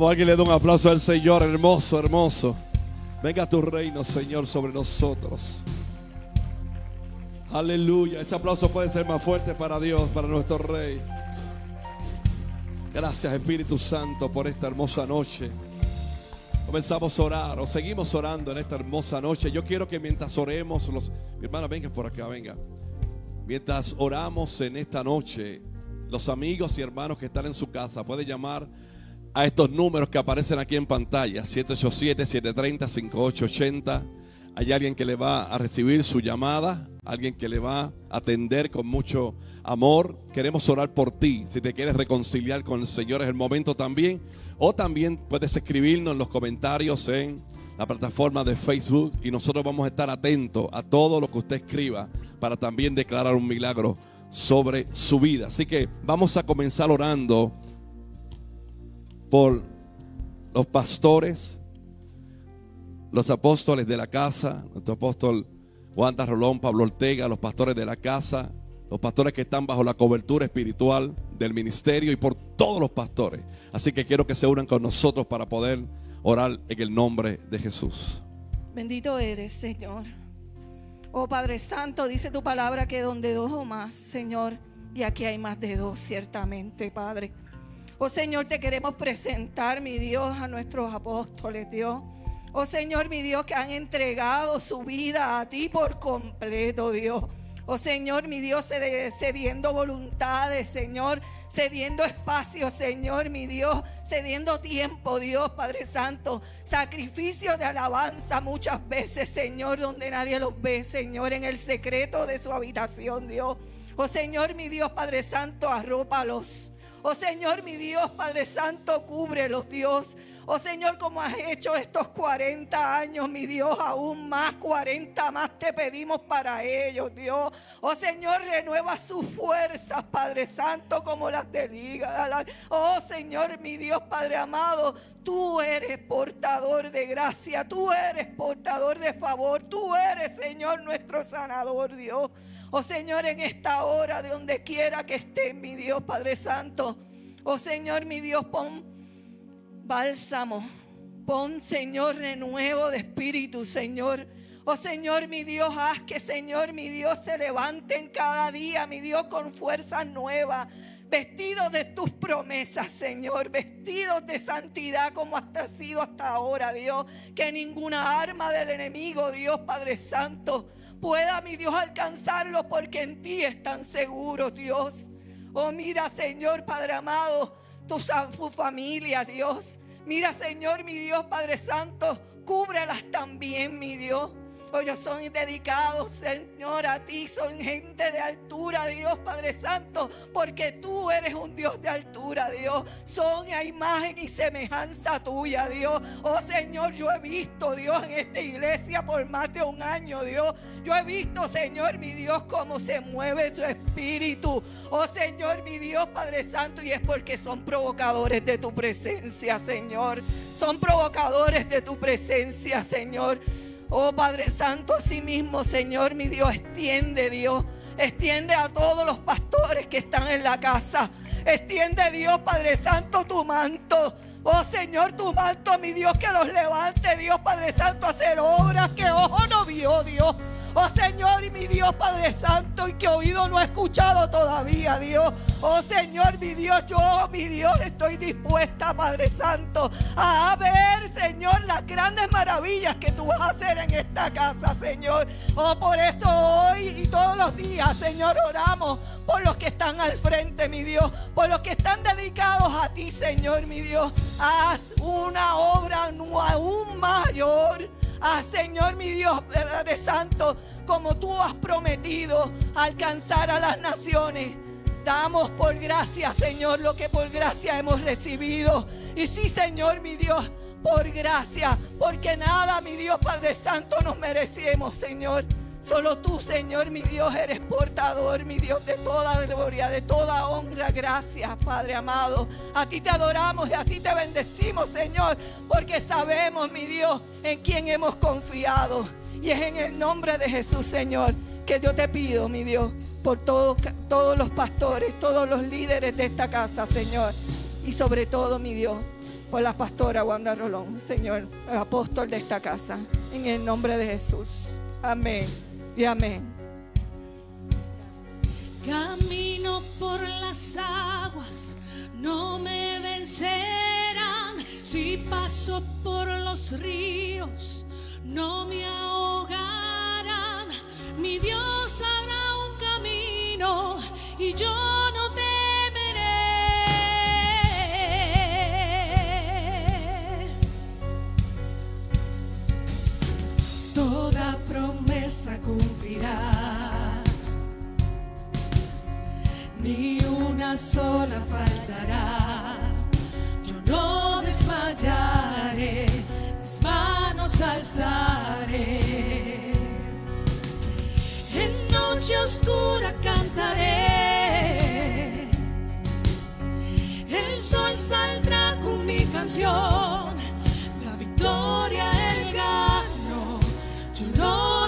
Como alguien le da un aplauso al Señor, hermoso, hermoso. Venga tu reino, Señor, sobre nosotros. Aleluya. Ese aplauso puede ser más fuerte para Dios, para nuestro Rey. Gracias, Espíritu Santo, por esta hermosa noche. Comenzamos a orar, o seguimos orando en esta hermosa noche. Yo quiero que mientras oremos, mi hermana, venga por acá, venga. Mientras oramos en esta noche, los amigos y hermanos que están en su casa pueden llamar a estos números que aparecen aquí en pantalla: 787-730-5880. Hay alguien que le va a recibir su llamada, alguien que le va a atender con mucho amor. Queremos orar por ti. Si te quieres reconciliar con el Señor, es el momento también. O también puedes escribirnos en los comentarios en la plataforma de Facebook, y nosotros vamos a estar atentos a todo lo que usted escriba para también declarar un milagro sobre su vida. Así que vamos a comenzar orando por los pastores, los apóstoles de la casa, nuestro apóstol Wanda Rolón, Pablo Ortega, los pastores de la casa, los pastores que están bajo la cobertura espiritual del ministerio, y por todos los pastores. Así que quiero que se unan con nosotros para poder orar en el nombre de Jesús. Bendito eres, Señor. Oh Padre Santo, dice tu palabra que donde dos o más, Señor, y aquí hay más de dos, ciertamente, Padre. Oh Señor, te queremos presentar, mi Dios, a nuestros apóstoles, Dios. Oh Señor, mi Dios, que han entregado su vida a ti por completo, Dios. Oh Señor, mi Dios, cediendo voluntades, Señor, cediendo espacio, Señor, mi Dios, cediendo tiempo, Dios, Padre Santo, sacrificio de alabanza muchas veces, Señor, donde nadie los ve, Señor, en el secreto de su habitación, Dios. Oh Señor, mi Dios, Padre Santo, arrópalos. Oh Señor, mi Dios, Padre Santo, cúbrelos, Dios. Oh Señor, como has hecho estos 40 años, mi Dios, aún más, 40 más te pedimos para ellos, Dios. Oh Señor, renueva sus fuerzas, Padre Santo, como las del hígado. Oh Señor, mi Dios, Padre amado, tú eres portador de gracia, tú eres portador de favor, tú eres, Señor, nuestro sanador, Dios. Oh Señor, en esta hora, de donde quiera que estén, mi Dios, Padre Santo. Oh Señor, mi Dios, pon bálsamo, pon, Señor, renuevo de espíritu, Señor. Oh Señor, mi Dios, haz que, Señor, mi Dios, se levanten cada día, mi Dios, con fuerzas nuevas, vestidos de tus promesas, Señor, vestidos de santidad como ha sido hasta ahora, Dios. Que ninguna arma del enemigo, Dios, Padre Santo, pueda, mi Dios, alcanzarlo, porque en ti están seguros, Dios. Oh, mira, Señor, Padre amado, tu familia, Dios. Mira, Señor, mi Dios, Padre Santo, cúbrelas también, mi Dios. Ellos son dedicados, Señor, a ti. Son gente de altura, Dios, Padre Santo, porque tú eres un Dios de altura, Dios. Son a imagen y semejanza tuya, Dios. Oh Señor, yo he visto, Dios, en esta iglesia por más de un año, Dios. Yo he visto, Señor, mi Dios, cómo se mueve su espíritu. Oh Señor, mi Dios, Padre Santo, y es porque son provocadores de tu presencia, Señor. Son provocadores de tu presencia, Señor. Oh Padre Santo, así mismo, Señor, mi Dios, extiende, Dios. Extiende a todos los pastores que están en la casa. Extiende, Dios, Padre Santo, tu manto. Oh Señor, tu manto, mi Dios, que los levante, Dios, Padre Santo, a hacer obras que ojo no vio, Dios. Oh Señor, y mi Dios, Padre Santo, y que oído no ha escuchado todavía, Dios. Oh Señor, mi Dios, yo, mi Dios, estoy dispuesta, Padre Santo, a ver, Señor, las grandes maravillas que tú vas a hacer en esta casa, Señor. Oh, por eso hoy y todos los días, Señor, oramos por los que están al frente, mi Dios, por los que están dedicados a ti, Señor, mi Dios. Haz una obra aún mayor. Ah, Señor, mi Dios, Padre Santo, como tú has prometido alcanzar a las naciones. Damos por gracia, Señor, lo que por gracia hemos recibido. Y sí, Señor, mi Dios, por gracia, porque nada, mi Dios, Padre Santo, nos merecemos, Señor. Solo tú, Señor, mi Dios, eres portador, mi Dios, de toda gloria, de toda honra. Gracias, Padre amado. A ti te adoramos y a ti te bendecimos, Señor, porque sabemos, mi Dios, en quién hemos confiado. Y es en el nombre de Jesús, Señor, que yo te pido, mi Dios, por todos los pastores, todos los líderes de esta casa, Señor. Y sobre todo, mi Dios, por la pastora Wanda Rolón, Señor, el apóstol de esta casa, en el nombre de Jesús. Amén y amén. Camino por las aguas, no me vencerán. Si paso por los ríos, no me ahogarán. Mi Dios hará un camino y yo no temeré. Toda promesa cumplirás, ni una sola faltará. Yo no desmayaré, mis manos alzaré. En noche oscura cantaré, el sol saldrá con mi canción, la victoria él ganó, yo lo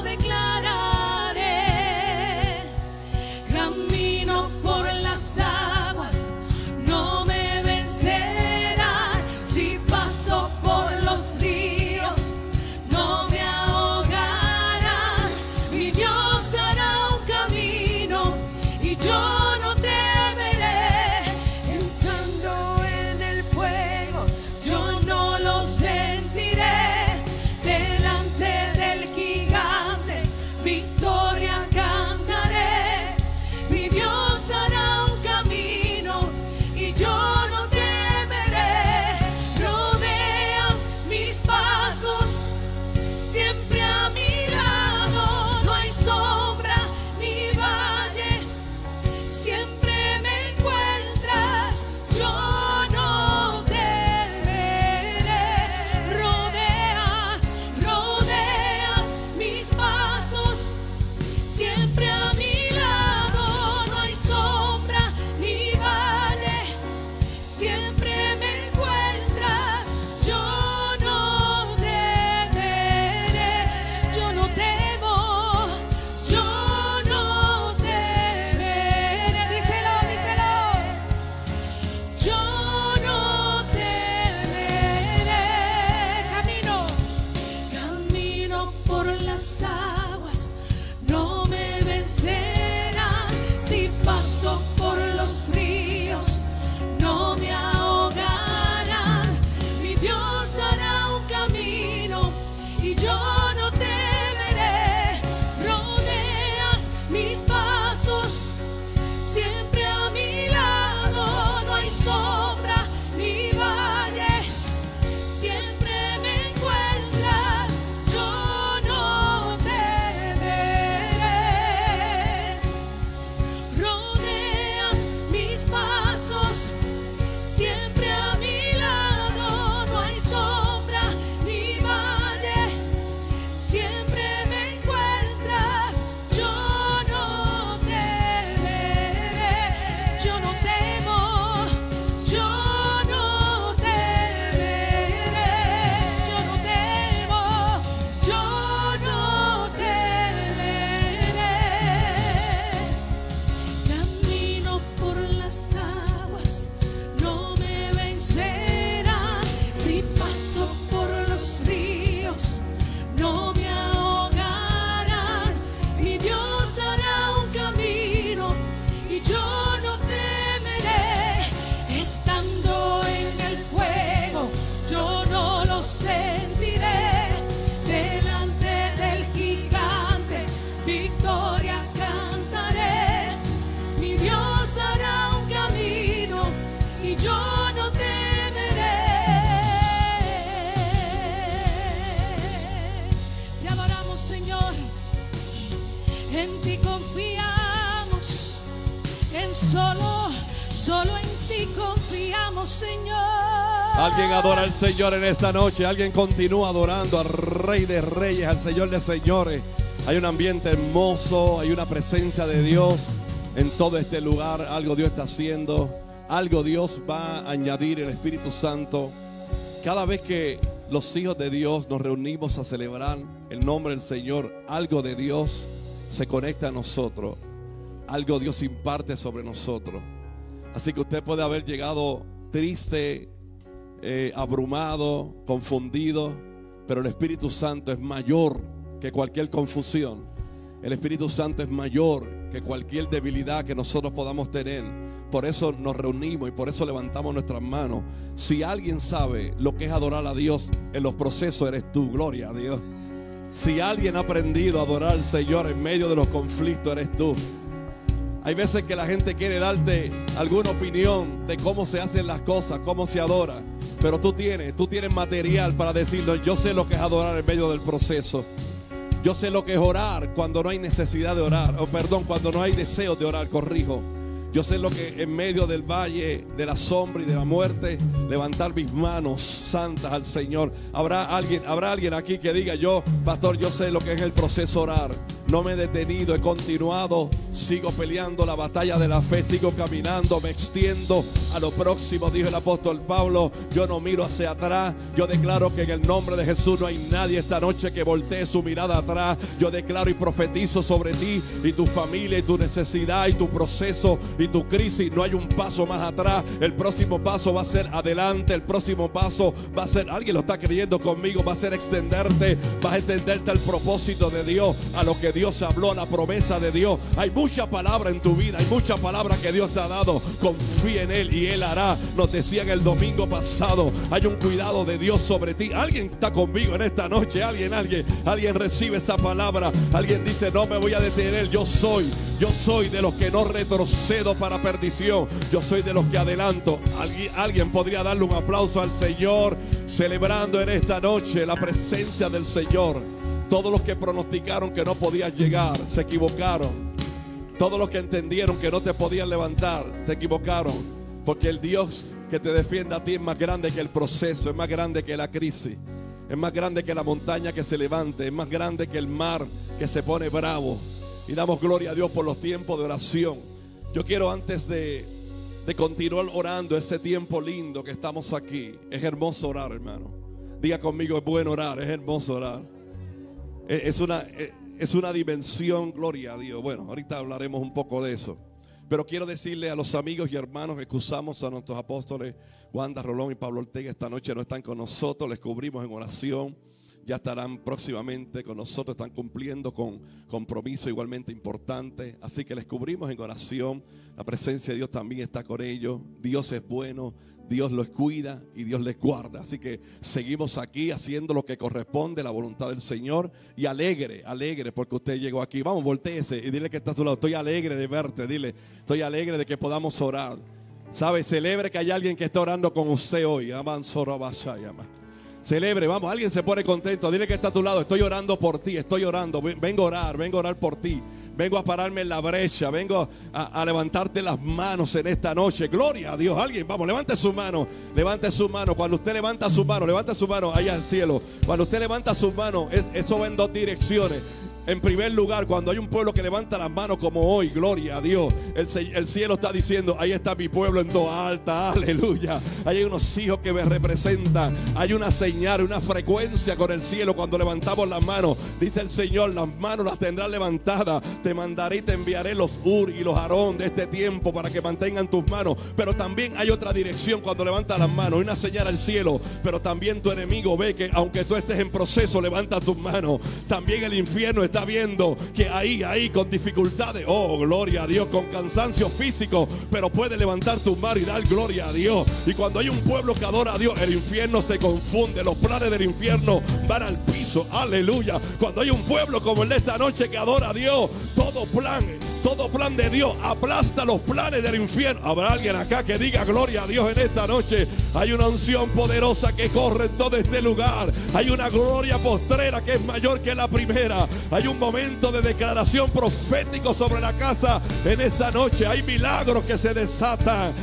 declararé. Camino por las aguas, no me vencerán. Si paso por los ríos, no me ahogarán. Mi Dios hará un camino y yo no temeré. Estando en el fuego, yo no lo sentiré. Delante del gigante, victoria cantaré. Mi Dios hará un camino y yo no temeré. Rodeas mis pasos, siempre a mi lado. No hay sombra ni valle, siempre me encuentras. Yo no temeré. Rodeas mis pasos, siempre a mi lado. No hay sombra ni valle, siempre me encuentras. Yo no temeré. Yo no temo, yo no temeré. Díselo, díselo. Yo no temeré. Camino por las aguas, no me vencerán. Si paso por los ríos, no me ahogarán. Mi Dios hará un camino y yo no temeré. Rodeas mis pasos, siempre a mi lado. No hay sombra ni valle, siempre me encuentras. Yo no temeré. Rodeas mis pasos, siempre a mi lado. No hay sombra ni valle, siempre me encuentras. Yo no temeré. Yo no temo, yo no temeré. Yo no temo, yo no temeré. Camino por las aguas, no me vencerán. Si paso por los ríos, no me ahogarán. Mi Dios hará un camino y yo no temeré. Estando en el fuego, yo no lo sentiré. Delante del gigante, victoria cantaré. Mi Dios hará un camino y yo no temeré. Te adoramos, Señor. En ti confiamos, solo en ti confiamos, Señor. Alguien adora al Señor en esta noche. Alguien continúa adorando al Rey de Reyes, al Señor de Señores. Hay un ambiente hermoso, hay una presencia de Dios en todo este lugar. Algo Dios está haciendo, algo Dios va a añadir, el Espíritu Santo. Cada vez que los hijos de Dios nos reunimos a celebrar el nombre del Señor, algo de Dios se conecta a nosotros, algo Dios imparte sobre nosotros. Así que usted puede haber llegado triste, abrumado, confundido, pero el Espíritu Santo es mayor que cualquier confusión. El Espíritu Santo es mayor que cualquier debilidad que nosotros podamos tener. Por eso nos reunimos y por eso levantamos nuestras manos. Si alguien sabe lo que es adorar a Dios en los procesos, eres tú. Gloria a Dios. Si alguien ha aprendido a adorar al Señor en medio de los conflictos, eres tú. Hay veces que la gente quiere darte alguna opinión de cómo se hacen las cosas, cómo se adora. Pero tú tienes material para decirlo. Yo sé lo que es adorar en medio del proceso. Yo sé lo que es orar cuando no hay necesidad de orar. Cuando no hay deseo de orar, corrijo. Yo sé lo que en medio del valle de la sombra y de la muerte, levantar mis manos santas al Señor. Habrá alguien aquí que diga: pastor, yo sé lo que es el proceso orar. No me he detenido, he continuado, sigo peleando la batalla de la fe, sigo caminando, me extiendo a lo próximo, dijo el apóstol Pablo. Yo no miro hacia atrás. Yo declaro que en el nombre de Jesús no hay nadie esta noche que voltee su mirada atrás. Yo declaro y profetizo sobre ti y tu familia y tu necesidad y tu proceso y tu crisis. No hay un paso más atrás. El próximo paso va a ser adelante. El próximo paso va a ser, alguien lo está creyendo conmigo, va a ser extenderte, vas a extenderte al propósito de Dios, a lo que Dios habló, a la promesa de Dios. Hay mucha palabra en tu vida, hay mucha palabra que Dios te ha dado. Confía en Él y Él hará. Nos decían el domingo pasado, hay un cuidado de Dios sobre ti. Alguien está conmigo en esta noche. Alguien recibe esa palabra. Alguien dice: no me voy a detener. Yo soy de los que no retrocedo para perdición. Yo soy de los que adelanto. Alguien podría darle un aplauso al Señor, celebrando en esta noche la presencia del Señor. Todos los que pronosticaron que no podías llegar, se equivocaron. Todos los que entendieron que no te podían levantar, te equivocaron. Porque el Dios que te defiende a ti es más grande que el proceso, es más grande que la crisis, es más grande que la montaña que se levante, es más grande que el mar que se pone bravo. Y damos gloria a Dios por los tiempos de oración. Yo quiero, antes de continuar orando ese tiempo lindo que estamos aquí, es hermoso orar, hermano. Diga conmigo: es bueno orar, es hermoso orar. Es una dimensión, gloria a Dios. Bueno, ahorita hablaremos un poco de eso. Pero quiero decirle a los amigos y hermanos que excusamos a nuestros apóstoles Wanda Rolón y Pablo Ortega. Esta noche no están con nosotros, les cubrimos en oración. Ya estarán próximamente con nosotros, están cumpliendo con compromiso igualmente importante. Así que les cubrimos en oración. La presencia de Dios también está con ellos. Dios es bueno, Dios los cuida y Dios les guarda. Así que seguimos aquí haciendo lo que corresponde, la voluntad del Señor. Y alegre porque usted llegó aquí. Vamos, voltéese y dile que está a tu lado: estoy alegre de verte. Dile: estoy alegre de que podamos orar. ¿Sabe? Celebre que hay alguien que está orando con usted hoy. Celebre, vamos, alguien se pone contento. Dile que está a tu lado: estoy orando por ti, estoy orando. Vengo a orar por ti. Vengo a pararme en la brecha. Vengo a levantarte las manos en esta noche. Gloria a Dios. Alguien, vamos, levante su mano. Levante su mano. Cuando usted levanta su mano allá al cielo. Cuando usted levanta su mano, eso va en dos direcciones. En primer lugar, cuando hay un pueblo que levanta las manos como hoy, gloria a Dios, el cielo está diciendo: ahí está mi pueblo en toda alta, aleluya. Ahí hay unos hijos que me representan. Hay una señal, una frecuencia con el cielo cuando levantamos las manos. Dice el Señor: las manos las tendrás levantadas. Te mandaré y te enviaré los Ur y los Aarón de este tiempo para que mantengan tus manos. Pero también hay otra dirección cuando levantas las manos. Hay una señal al cielo, pero también tu enemigo ve que aunque tú estés en proceso, levanta tus manos. También el infierno está viendo que ahí con dificultades, oh gloria a Dios, con cansancio físico, pero puede levantar tu mano y dar gloria a Dios. Y cuando hay un pueblo que adora a Dios, el infierno se confunde, los planes del infierno van al piso, aleluya. Cuando hay un pueblo como el de esta noche que adora a Dios, todo plan de Dios aplasta los planes del infierno. Habrá alguien acá que diga gloria a Dios en esta noche. Hay una unción poderosa que corre en todo este lugar. Hay una gloria postrera que es mayor que la primera. Hay un momento de declaración profético sobre la casa en esta noche. Hay milagros que se desatan.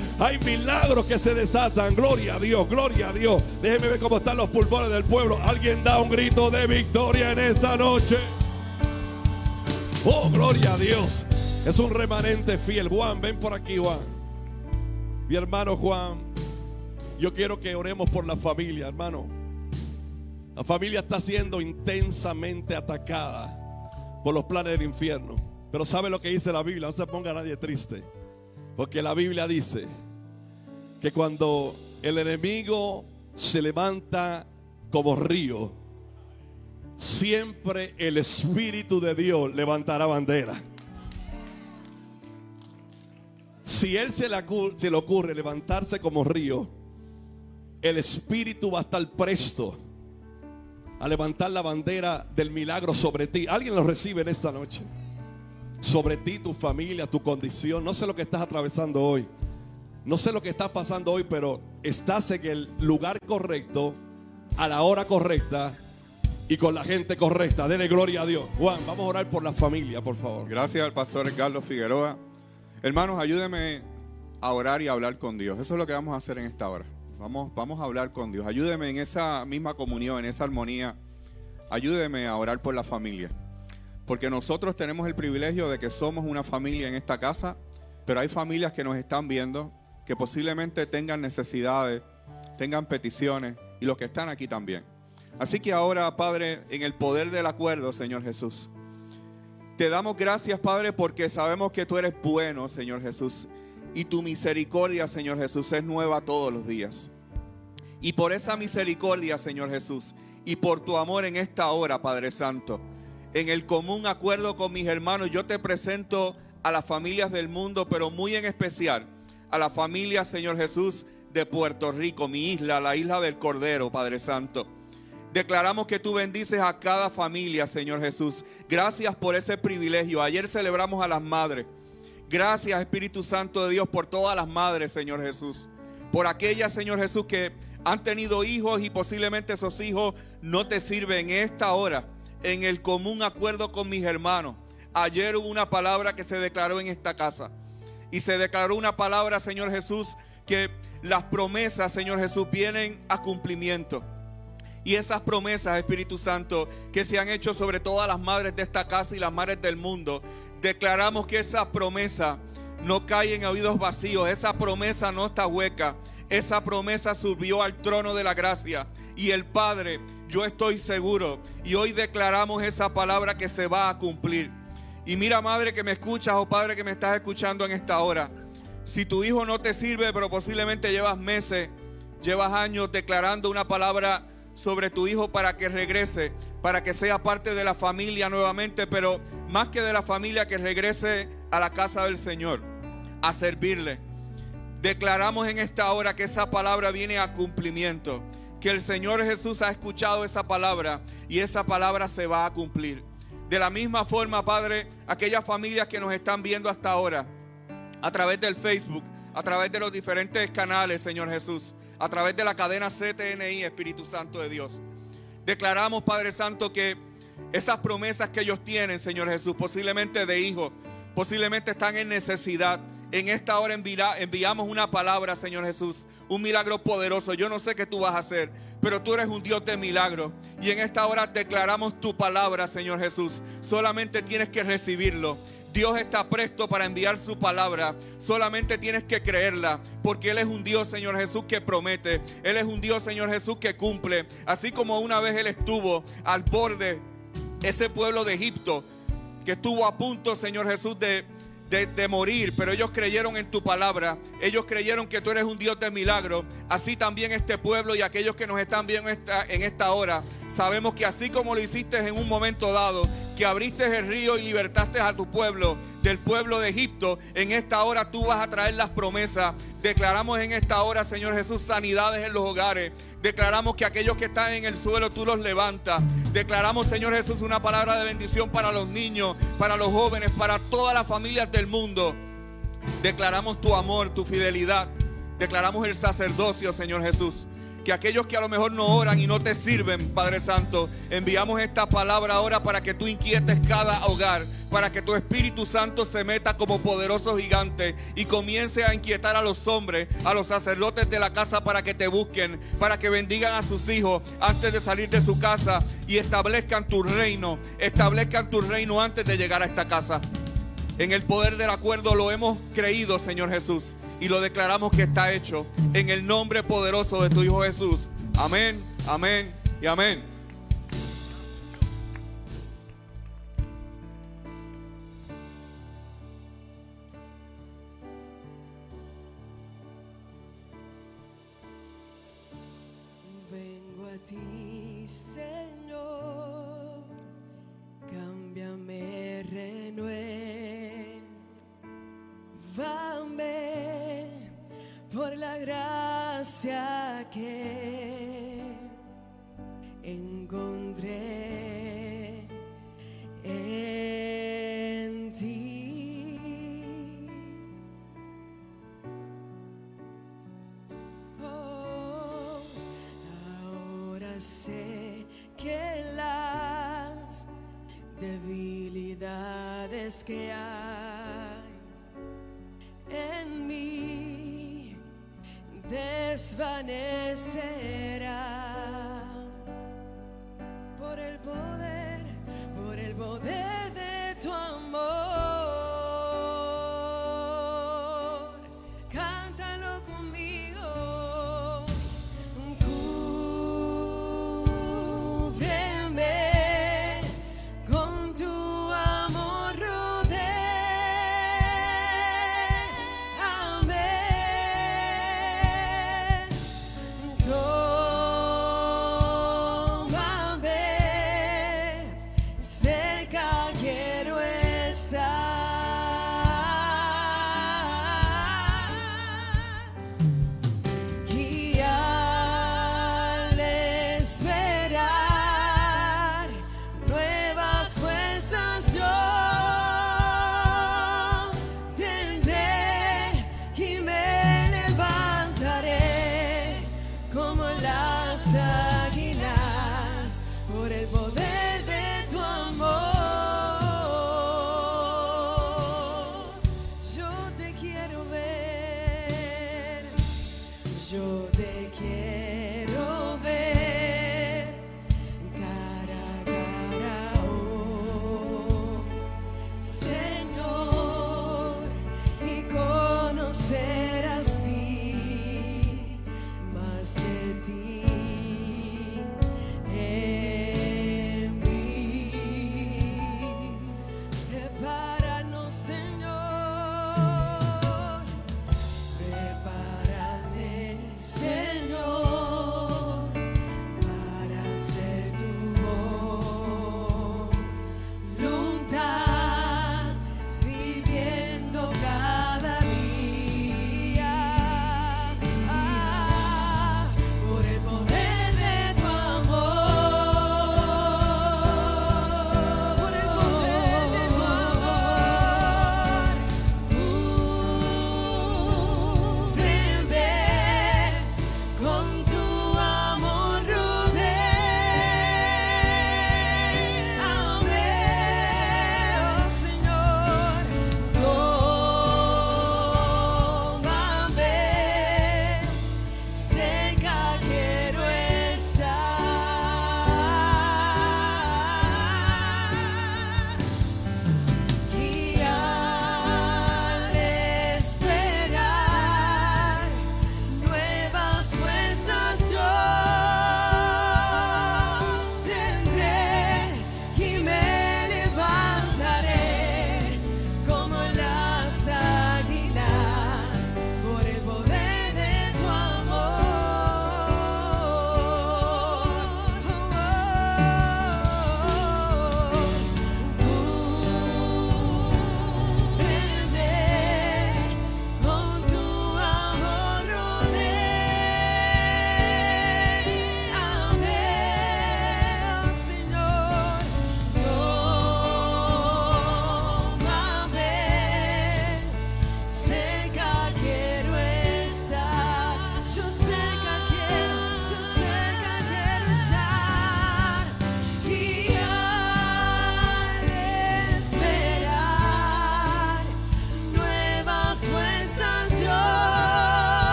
Gloria a Dios, gloria a Dios. Déjeme ver cómo están los pulmones del pueblo. Alguien da un grito de victoria en esta noche. Oh, gloria a Dios. Es un remanente fiel. Juan, ven por aquí, Juan. Mi hermano Juan, yo quiero que oremos por la familia, hermano. La familia está siendo intensamente atacada por los planes del infierno. Pero ¿sabe lo que dice la Biblia? No se ponga nadie triste, porque la Biblia dice que cuando el enemigo se levanta como río, siempre el Espíritu de Dios levantará bandera. Si Él se le ocurre levantarse como río, el Espíritu va a estar presto a levantar la bandera del milagro sobre ti. Alguien lo recibe en esta noche. Sobre ti, tu familia, tu condición. No sé lo que estás atravesando hoy. No sé lo que estás pasando hoy, pero estás en el lugar correcto, a la hora correcta y con la gente correcta. Dele gloria a Dios. Juan, vamos a orar por la familia, por favor. Gracias al pastor Edgardo Figueroa. Hermanos, ayúdenme a orar y a hablar con Dios. Eso es lo que vamos a hacer en esta hora. Vamos a hablar con Dios. Ayúdeme en esa misma comunión, en esa armonía. Ayúdeme a orar por la familia. Porque nosotros tenemos el privilegio de que somos una familia en esta casa, pero hay familias que nos están viendo, que posiblemente tengan necesidades, tengan peticiones, y los que están aquí también. Así que ahora, Padre, en el poder del acuerdo, Señor Jesús, te damos gracias, Padre, porque sabemos que tú eres bueno, Señor Jesús, y tu misericordia, Señor Jesús, es nueva todos los días. Y por esa misericordia, Señor Jesús, y por tu amor en esta hora, Padre Santo, en el común acuerdo con mis hermanos, yo te presento a las familias del mundo, pero muy en especial a la familia, Señor Jesús, de Puerto Rico, mi isla, la isla del Cordero, Padre Santo. Declaramos que tú bendices a cada familia, Señor Jesús. Gracias por ese privilegio. Ayer celebramos a las madres. Gracias, Espíritu Santo de Dios, por todas las madres, Señor Jesús. Por aquellas, Señor Jesús, que han tenido hijos y posiblemente esos hijos no te sirven en esta hora, en el común acuerdo con mis hermanos. Ayer hubo una palabra que se declaró en esta casa. Y se declaró una palabra, Señor Jesús, que las promesas, Señor Jesús, vienen a cumplimiento. Y esas promesas, Espíritu Santo, que se han hecho sobre todas las madres de esta casa y las madres del mundo, declaramos que esa promesa no cae en oídos vacíos. Esa promesa no está hueca. Esa promesa subió al trono de la gracia. Y el Padre, yo estoy seguro, y hoy declaramos esa palabra que se va a cumplir. Y mira, madre que me escuchas, o padre que me estás escuchando en esta hora, si tu hijo no te sirve, pero posiblemente llevas meses, llevas años declarando una palabra sobre tu hijo para que regrese, para que sea parte de la familia nuevamente, pero más que de la familia, que regrese a la casa del Señor, a servirle. Declaramos en esta hora que esa palabra viene a cumplimiento, que el Señor Jesús ha escuchado esa palabra y esa palabra se va a cumplir. De la misma forma, Padre, aquellas familias que nos están viendo hasta ahora, a través del Facebook, a través de los diferentes canales, Señor Jesús, a través de la cadena CTNI, Espíritu Santo de Dios. Declaramos, Padre Santo, que esas promesas que ellos tienen, Señor Jesús, posiblemente de hijos, posiblemente están en necesidad. En esta hora enviamos una palabra, Señor Jesús, un milagro poderoso. Yo no sé qué tú vas a hacer, pero tú eres un Dios de milagros. Y en esta hora declaramos tu palabra, Señor Jesús. Solamente tienes que recibirlo. Dios está presto para enviar su palabra. Solamente tienes que creerla, porque Él es un Dios, Señor Jesús, que promete. Él es un Dios, Señor Jesús, que cumple. Así como una vez Él estuvo al borde, ese pueblo de Egipto, que estuvo a punto, Señor Jesús, de morir, pero ellos creyeron en tu palabra. Ellos creyeron que tú eres un Dios de milagro. Así también este pueblo y aquellos que nos están viendo en esta hora, sabemos que así como lo hiciste en un momento dado, que abriste el río y libertaste a tu pueblo del pueblo de Egipto, en esta hora tú vas a traer las promesas. Declaramos en esta hora, Señor Jesús, sanidades en los hogares. Declaramos que aquellos que están en el suelo tú los levantas. Declaramos, Señor Jesús, una palabra de bendición para los niños, para los jóvenes, para todas las familias del mundo. Declaramos tu amor, tu fidelidad. Declaramos el sacerdocio, Señor Jesús. Que aquellos que a lo mejor no oran y no te sirven, Padre Santo, enviamos esta palabra ahora para que tú inquietes cada hogar, para que tu Espíritu Santo se meta como poderoso gigante y comience a inquietar a los hombres, a los sacerdotes de la casa, para que te busquen, para que bendigan a sus hijos antes de salir de su casa y establezcan tu reino antes de llegar a esta casa. En el poder del acuerdo lo hemos creído, Señor Jesús, y lo declaramos que está hecho en el nombre poderoso de tu Hijo Jesús. Amén, amén y amén. ti, Señor, cámbiame, renuévame por la gracia que encontré en ti. Oh, ahora sé que las debilidades que hay en mí desvanecerán por el poder de tu amor. Cántalo conmigo. Cúbreme con tu amor, rodéame. Tómame, cerca quiero estar. Y al esperar nuevas fuerzas yo tendré y me levantaré como las águilas por el poder de tu amor. Yo te quiero ver, yo te quiero ver cara a cara, oh Señor, y conocer así más de ti en mí. Prepáranos, Señor, prepárame, Señor.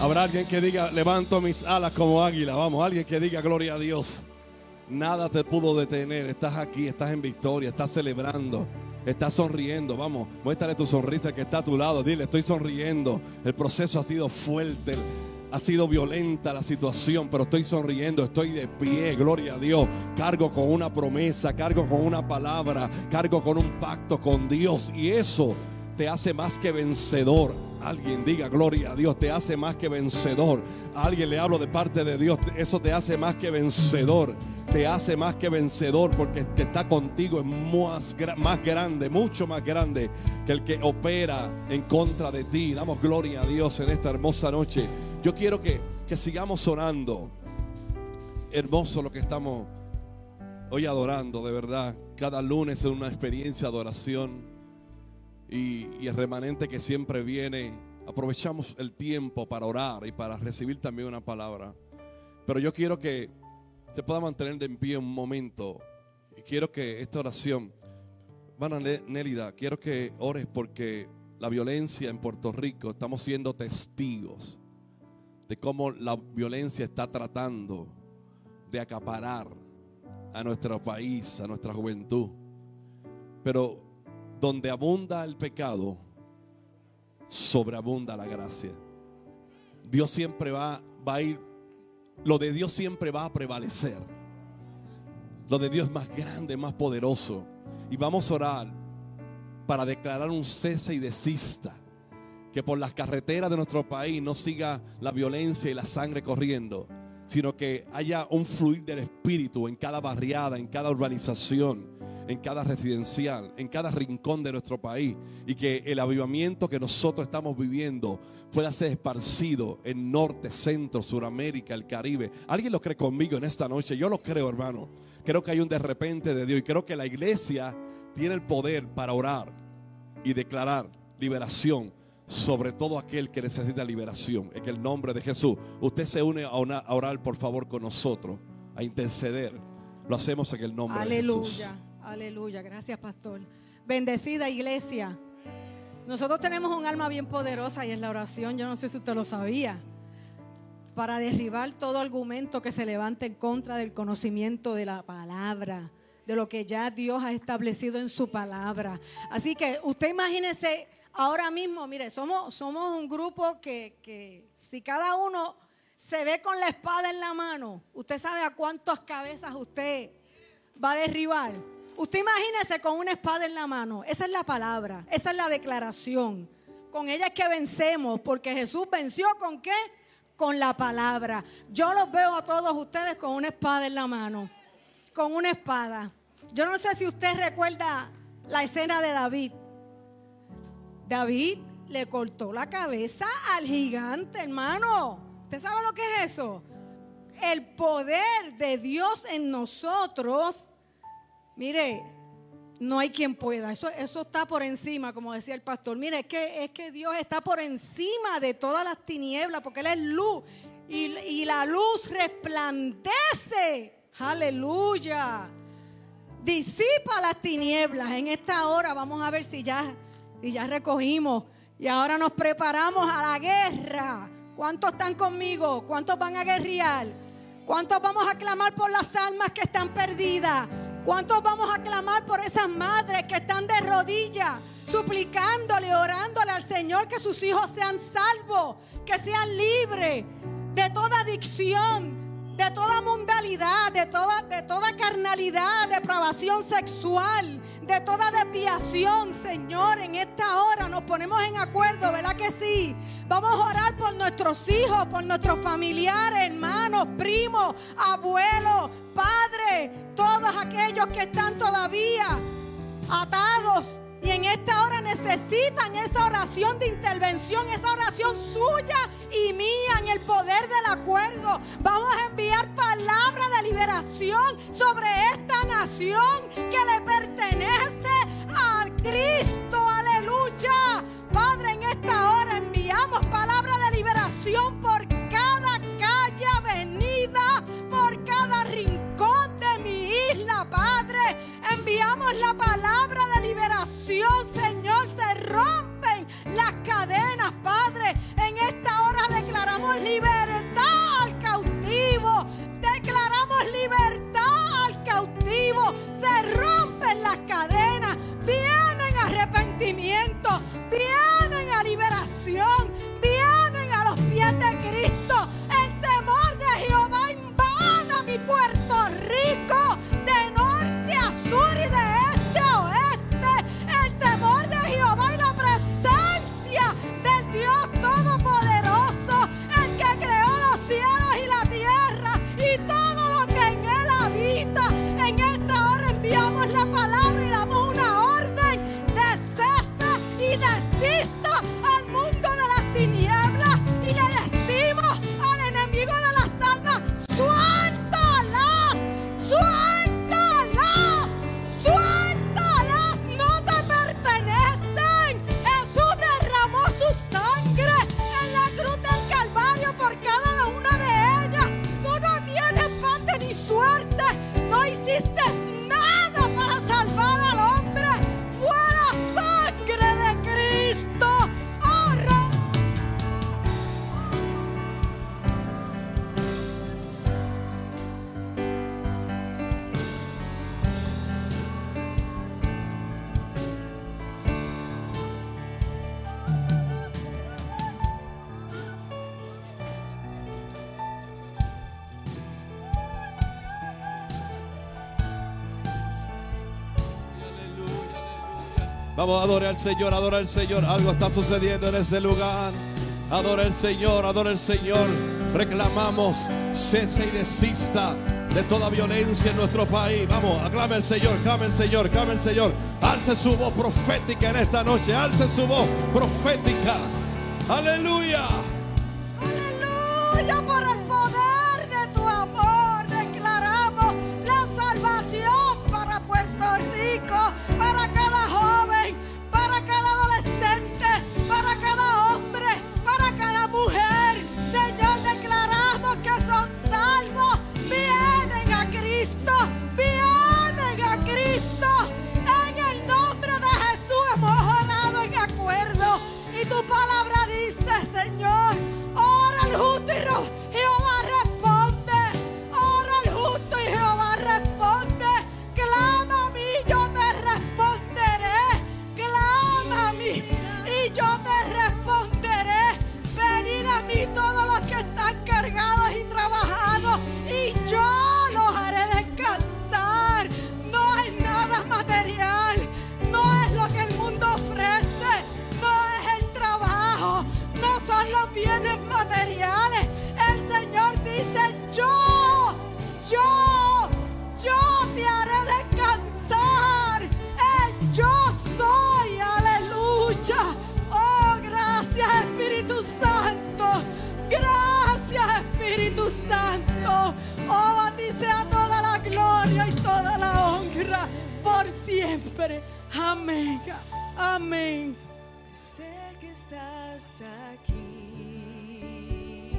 Habrá alguien que diga, levanto mis alas como águila. Vamos, alguien que diga, gloria a Dios. Nada te pudo detener. Estás aquí, estás en victoria, estás celebrando, estás sonriendo. Vamos, muéstrale tu sonrisa al que está a tu lado. Dile, estoy sonriendo. El proceso ha sido fuerte, ha sido violenta la situación, pero estoy sonriendo, estoy de pie, gloria a Dios. Cargo con una promesa, cargo con una palabra, cargo con un pacto con Dios, y eso te hace más que vencedor. Alguien diga, gloria a Dios, te hace más que vencedor. A alguien le hablo de parte de Dios, eso te hace más que vencedor. Te hace más que vencedor, porque el que está contigo es más grande, mucho más grande que el que opera en contra de ti. Damos gloria a Dios en esta hermosa noche. Yo quiero que sigamos orando. Hermoso lo que estamos hoy adorando, de verdad. Cada lunes es una experiencia de oración. Y el remanente que siempre viene, aprovechamos el tiempo para orar y para recibir también una palabra. Pero yo quiero que se pueda mantener de pie un momento. Y quiero que esta oración, hermana Nélida, quiero que ores porque la violencia en Puerto Rico, estamos siendo testigos de cómo la violencia está tratando de acaparar a nuestro país, a nuestra juventud. Pero donde abunda el pecado, sobreabunda la gracia. Dios siempre va a ir, lo de Dios siempre va a prevalecer. Lo de Dios es más grande, más poderoso. Y vamos a orar para declarar un cese y desista. Que por las carreteras de nuestro país no siga la violencia y la sangre corriendo, sino que haya un fluir del Espíritu en cada barriada, en cada urbanización, en cada residencial, en cada rincón de nuestro país, y que el avivamiento que nosotros estamos viviendo pueda ser esparcido en norte, centro, Suramérica, el Caribe. ¿Alguien lo cree conmigo en esta noche? Yo lo creo, hermano. Creo que hay un de repente de Dios, y creo que la iglesia tiene el poder para orar y declarar liberación sobre todo aquel que necesita liberación. En el nombre de Jesús, usted se une a orar, por favor, con nosotros, a interceder. Lo hacemos en el nombre de Jesús. Aleluya, aleluya. Gracias, pastor. Bendecida iglesia. Nosotros tenemos un alma bien poderosa y es la oración. Yo no sé si usted lo sabía. Para derribar todo argumento que se levante en contra del conocimiento de la palabra, de lo que ya Dios ha establecido en su palabra. Así que usted imagínese ahora mismo, mire, somos un grupo que si cada uno se ve con la espada en la mano, usted sabe a cuántas cabezas usted va a derribar. Usted imagínese con una espada en la mano. Esa es la palabra, esa es la declaración. Con ella es que vencemos, porque Jesús venció ¿con qué? Con la palabra. Yo los veo a todos ustedes con una espada en la mano, con una espada. Yo no sé si usted recuerda la escena de David. David le cortó la cabeza al gigante, hermano. ¿Usted sabe lo que es eso? El poder de Dios en nosotros. Mire, no hay quien pueda. Eso está por encima, como decía el pastor. Mire, es que Dios está por encima de todas las tinieblas, porque Él es luz. Y la luz resplandece. Aleluya. Disipa las tinieblas. En esta hora vamos a ver si ya recogimos. Y ahora nos preparamos a la guerra. ¿Cuántos están conmigo? ¿Cuántos van a guerrear? ¿Cuántos vamos a clamar por las almas que están perdidas? ¿Cuántos vamos a clamar por esas madres que están de rodillas, suplicándole, orándole al Señor que sus hijos sean salvos, que sean libres de toda adicción, de toda mundalidad, de toda carnalidad, depravación sexual, de toda desviación? Señor, en esta hora nos ponemos en acuerdo, ¿verdad que sí? Vamos a orar por nuestros hijos, por nuestros familiares, hermanos, primos, abuelos, padres, todos aquellos que están todavía atados y en esta hora necesitan esa oración de intervención, esa oración suya y mía en el poder del acuerdo. Vamos a enviar palabra de liberación sobre esta nación que le pertenece a Cristo. Aleluya. Padre, en esta hora enviamos palabra de liberación por cada calle, avenida, por cada rincón de mi isla, Padre. Enviamos la palabra de liberación, Señor. Se rompen las cadenas, Padre. En esta hora declaramos Vamos a adorar al Señor, adora al Señor. Algo está sucediendo en ese lugar. Adora al Señor, adora al Señor. Reclamamos, cese y desista de toda violencia en nuestro país. Vamos, aclame al Señor, clame al Señor, clame al Señor. Alce su voz profética en esta noche. Alce su voz profética. Aleluya. Aleluya, por el poder de tu amor declaramos la salvación para Puerto Rico, para cada joven, para cada adolescente, para cada hombre, para cada mujer. Señor, declaramos que son salvos, vienen a Cristo, vienen a Cristo. En el nombre de Jesús hemos orado en acuerdo. Y tu palabra dice, Señor, ora al justo y Jehová responde. Ora al justo y Jehová responde. Clama a mí, yo te responderé. Clama a mí y yo te responderé. Venid a mí todos los que están cargados y trabajados, y yo los haré descansar. No es nada material, no es lo que el mundo ofrece, no es el trabajo, no son los bienes materiales. El Señor dice, yo te haré descansar. El yo soy, aleluya. Oh, gracias Espíritu Santo, gracias Espíritu Santo. Oh, a ti sea toda la gloria y toda la honra por siempre. Amén, amén. Sé que estás aquí,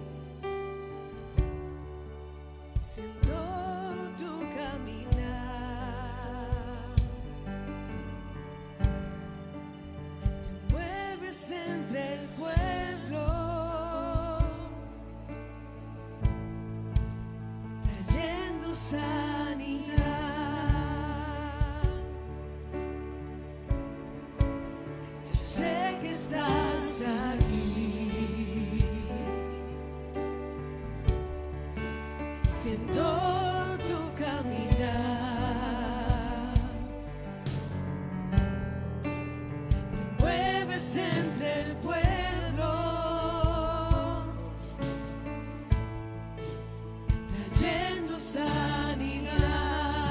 siento tu caminar, te mueves entre el pueblo, trayendo sanidad. Yo sé que estás aquí, siento tu caminar, te mueves entre el pueblo, trayendo sanidad.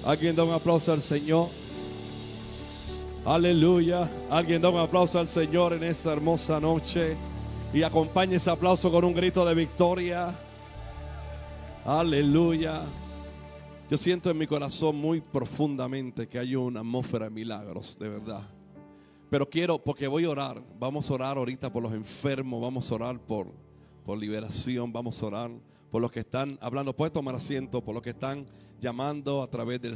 Alguien da un aplauso al Señor. Aleluya. Alguien da un aplauso al Señor en esa hermosa noche. Y acompañe ese aplauso con un grito de victoria. Aleluya. Yo siento en mi corazón muy profundamente que hay una atmósfera de milagros, de verdad. Pero quiero, porque voy a orar. Vamos a orar ahorita por los enfermos. Vamos a orar por liberación. Vamos a orar por los que están hablando. Puedes tomar asiento. Por los que están llamando a través del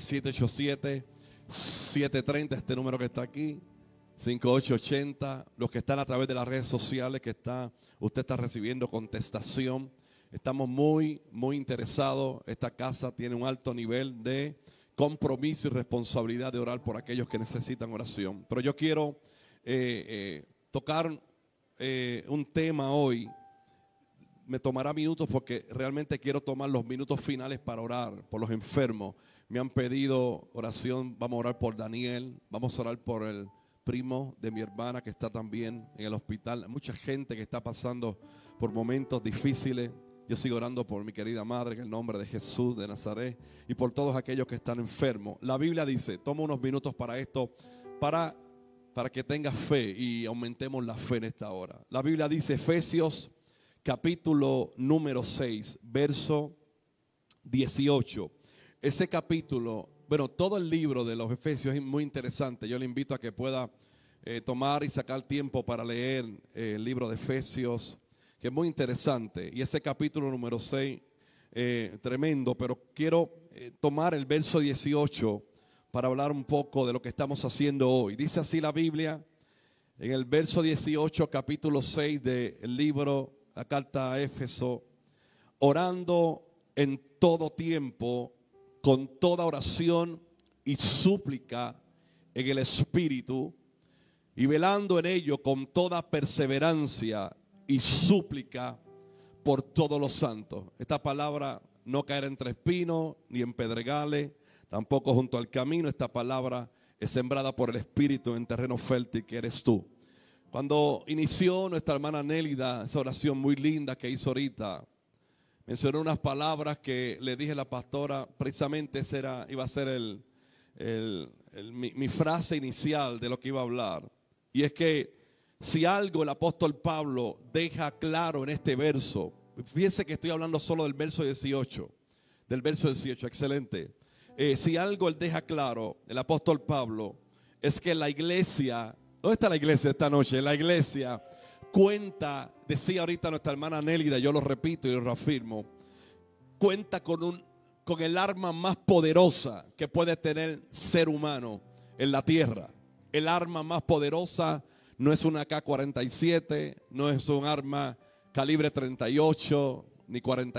787-730, este número que está aquí, 5880. Los que están a través de las redes sociales, usted está recibiendo contestación. Estamos muy interesados. Esta casa tiene un alto nivel de compromiso y responsabilidad de orar por aquellos que necesitan oración. Pero yo quiero tocar un tema hoy. Me tomará minutos porque realmente quiero tomar los minutos finales para orar por los enfermos. Me han pedido oración. Vamos a orar por Daniel. Vamos a orar por el primo de mi hermana que está también en el hospital. Mucha gente que está pasando por momentos difíciles. Yo sigo orando por mi querida madre en el nombre de Jesús de Nazaret y por todos aquellos que están enfermos. La Biblia dice, toma unos minutos para esto, para que tengas fe y aumentemos la fe en esta hora. La Biblia dice, Efesios capítulo número 6, verso 18. Ese capítulo, bueno, todo el libro de los Efesios es muy interesante. Yo le invito a que pueda tomar y sacar tiempo para leer el libro de Efesios, que es muy interesante. Y ese capítulo número 6, tremendo, pero quiero tomar el verso 18 para hablar un poco de lo que estamos haciendo hoy. Dice así la Biblia, en el verso 18, capítulo 6 del libro, la carta a Éfeso: orando en todo tiempo, con toda oración y súplica en el Espíritu, y velando en ello con toda perseverancia y súplica por todos los santos. Esta palabra, no caer entre espinos ni en pedregales, tampoco junto al camino. Esta palabra es sembrada por el Espíritu en terreno fértil que eres tú. Cuando inició nuestra hermana Nélida esa oración muy linda que hizo ahorita, mencionó unas palabras que le dije a la pastora. Precisamente esa iba a ser mi frase inicial de lo que iba a hablar. Y es que si algo el apóstol Pablo deja claro en este verso, fíjense que estoy hablando solo del verso 18, excelente. Si algo él deja claro, el apóstol Pablo, es que la iglesia, ¿dónde está la iglesia esta noche? La iglesia cuenta, decía ahorita nuestra hermana Nélida, yo lo repito y lo reafirmo, cuenta con el arma más poderosa que puede tener ser humano en la tierra. El arma más poderosa no es una AK-47, no es un arma calibre 38, ni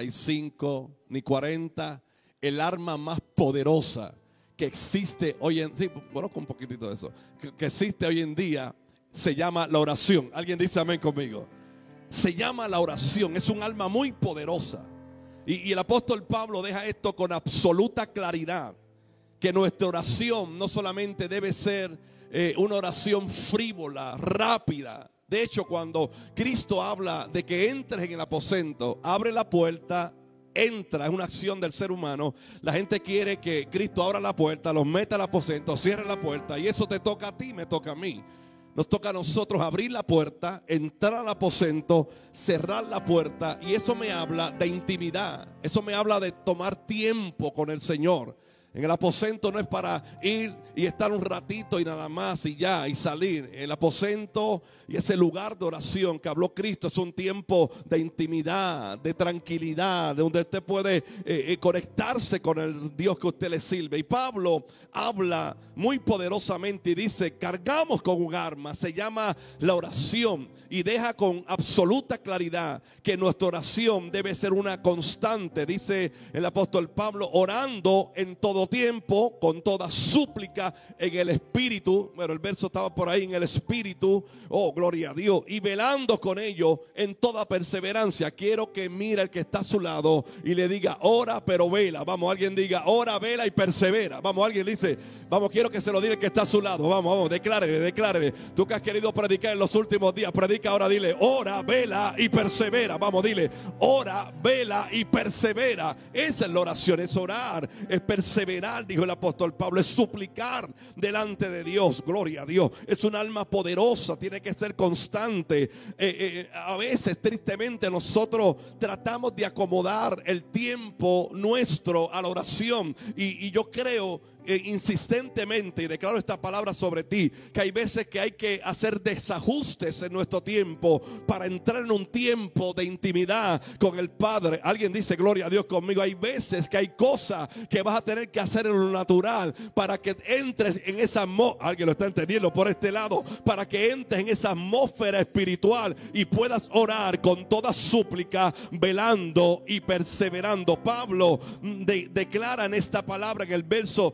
45, ni 40. El arma más poderosa que existe hoy en día, sí, conozco un poquitito de eso, que existe hoy en día, se llama la oración. ¿Alguien dice amén conmigo? Se llama la oración, es un arma muy poderosa. Y el apóstol Pablo deja esto con absoluta claridad, que nuestra oración no solamente debe ser una oración frívola, rápida. De hecho, cuando Cristo habla de que entres en el aposento, abre la puerta, entra, es una acción del ser humano. La gente quiere que Cristo abra la puerta, los meta al aposento, cierre la puerta, y eso te toca a ti, me toca a mí. Nos toca a nosotros abrir la puerta, entrar al aposento, cerrar la puerta, y eso me habla de intimidad. Eso me habla de tomar tiempo con el Señor. En el aposento no es para ir y estar un ratito y nada más y ya y salir. El aposento y ese lugar de oración que habló Cristo es un tiempo de intimidad, de tranquilidad, de donde usted puede conectarse con el Dios que usted le sirve. Y Pablo habla muy poderosamente y dice, cargamos con un arma, se llama la oración, y deja con absoluta claridad que nuestra oración debe ser una constante. Dice el apóstol Pablo, orando en todo tiempo, con toda súplica en el Espíritu. Bueno, el verso estaba por ahí, en el Espíritu, oh gloria a Dios, y velando con ello en toda perseverancia. Quiero que mire el que está a su lado y le diga, ora pero vela. Vamos, alguien diga, ora, vela y persevera. Vamos, alguien dice, vamos, quiero que se lo diga el que está a su lado. Vamos, declárele. Tú que has querido predicar en los últimos días, predica ahora, dile, ora, vela y persevera. Vamos, dile, ora, vela y persevera. Esa es la oración, es orar, es perseverar perseverar, dijo el apóstol Pablo, es suplicar delante de Dios. Gloria a Dios. Es un alma poderosa, tiene que ser constante. A veces, tristemente, nosotros tratamos de acomodar el tiempo nuestro a la oración. Y yo creo insistentemente, y declaro esta palabra sobre ti, que hay veces que hay que hacer desajustes en nuestro tiempo para entrar en un tiempo de intimidad con el Padre. Alguien dice gloria a Dios conmigo. Hay veces que hay cosas que vas a tener que hacer en lo natural para que entres en esa atmósfera. Alguien lo está entendiendo por este lado, para que entres en esa atmósfera espiritual y puedas orar con toda súplica, velando y perseverando. Pablo declara en esta palabra en el verso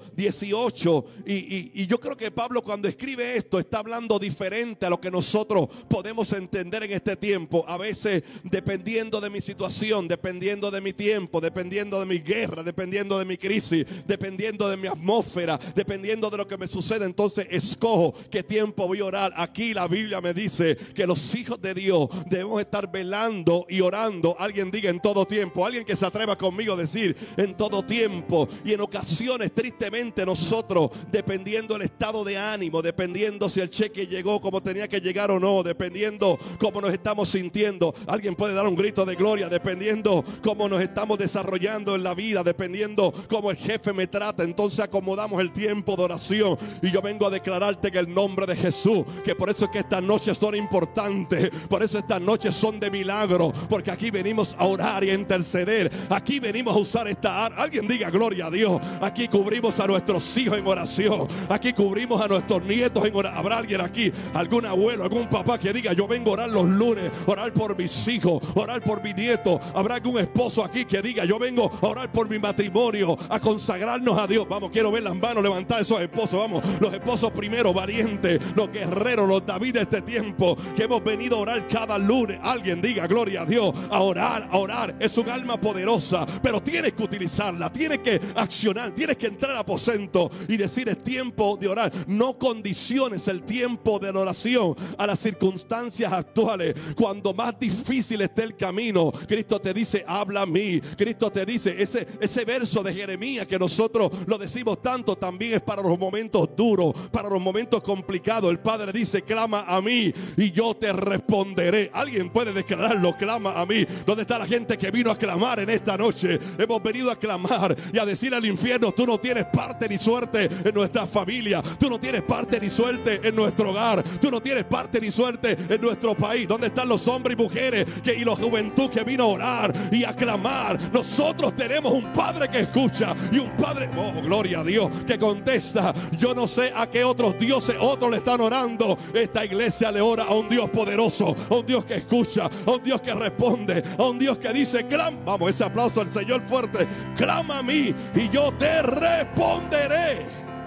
18, y yo creo que Pablo, cuando escribe esto, está hablando diferente a lo que nosotros podemos entender en este tiempo. A veces, dependiendo de mi situación, dependiendo de mi tiempo, dependiendo de mi guerra, dependiendo de mi crisis, dependiendo de mi atmósfera, dependiendo de lo que me sucede, entonces escojo qué tiempo voy a orar. Aquí la Biblia me dice que los hijos de Dios debemos estar velando y orando. Alguien diga en todo tiempo. Alguien que se atreva conmigo a decir en todo tiempo. Y en ocasiones, tristemente, nosotros, dependiendo del estado de ánimo, dependiendo si el cheque llegó como tenía que llegar o no, dependiendo cómo nos estamos sintiendo, alguien puede dar un grito de gloria, dependiendo cómo nos estamos desarrollando en la vida, dependiendo cómo el jefe me trata, entonces acomodamos el tiempo de oración. Y yo vengo a declararte en el nombre de Jesús, que por eso es que estas noches son importantes, por eso estas noches son de milagro, porque aquí venimos a orar y a interceder, aquí venimos a usar esta arma. Alguien diga gloria a Dios. Aquí cubrimos a nuestros hijos en oración, aquí cubrimos a nuestros nietos en oración. Habrá alguien aquí, algún abuelo, algún papá que diga yo vengo a orar los lunes, orar por mis hijos, orar por mi nieto. Habrá algún esposo aquí que diga yo vengo a orar por mi matrimonio, a consagrarnos a Dios. Vamos, quiero ver las manos levantadas esos esposos. Vamos, los esposos primero, valientes, los guerreros, los David de este tiempo, que hemos venido a orar cada lunes. Alguien diga gloria a Dios. A orar, a orar. Es un alma poderosa, pero tienes que utilizarla, tienes que accionar, tienes que entrar a aposento y decir es tiempo de orar. No condiciones el tiempo de la oración a las circunstancias actuales. Cuando más difícil esté el camino, Cristo te dice habla a mí. Cristo te dice, ese verso de Jeremías que nosotros lo decimos tanto, también es para los momentos duros, para los momentos complicados. El Padre dice clama a mí y yo te responderé. Alguien puede declararlo, clama a mí. ¿Dónde está la gente que vino a clamar en esta noche? Hemos venido a clamar y a decir al infierno tú no tienes parte ni suerte en nuestra familia, tú no tienes parte ni suerte en nuestro hogar, tú no tienes parte ni suerte en nuestro país. ¿Dónde están los hombres y mujeres y la juventud que vino a orar y a clamar? Nosotros tenemos un Padre que escucha y un Padre, oh gloria a Dios, que contesta. Yo no sé a qué otros dioses otros le están orando. Esta iglesia le ora a un Dios poderoso, a un Dios que escucha, a un Dios que responde, a un Dios que dice clama. Vamos, ese aplauso al Señor fuerte. Clama a mí y yo te responderé.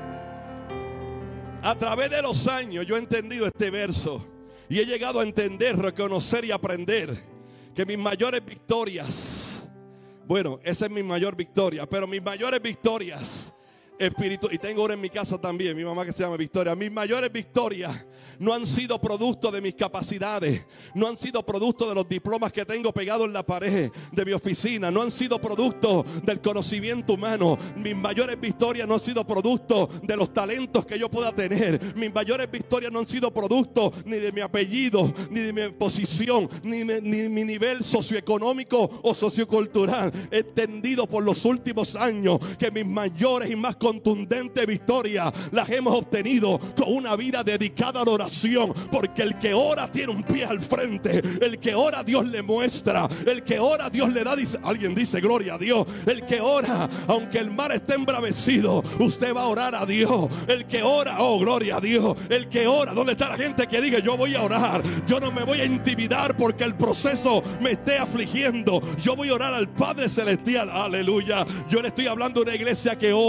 A través de los años yo he entendido este verso y he llegado a entender, reconocer y aprender que mis mayores victorias, bueno, esa es mi mayor victoria, pero mis mayores victorias espirituales, y tengo una en mi casa también, mi mamá que se llama Victoria, mis mayores victorias no han sido producto de mis capacidades, no han sido producto de los diplomas que tengo pegados en la pared de mi oficina, no han sido producto del conocimiento humano. Mis mayores victorias no han sido producto de los talentos que yo pueda tener. Mis mayores victorias no han sido producto ni de mi apellido, ni de mi posición, ni mi nivel socioeconómico o sociocultural. He entendido por los últimos años que mis mayores y más contundentes victorias las hemos obtenido con una vida dedicada a la oración. Porque el que ora tiene un pie al frente. El que ora Dios le muestra. El que ora Dios le da. Alguien dice gloria a Dios. El que ora, aunque el mar esté embravecido, usted va a orar a Dios. El que ora, oh gloria a Dios. El que ora, ¿dónde está la gente que diga yo voy a orar? Yo no me voy a intimidar porque el proceso me esté afligiendo. Yo voy a orar al Padre Celestial. Aleluya. Yo le estoy hablando de una iglesia que ora,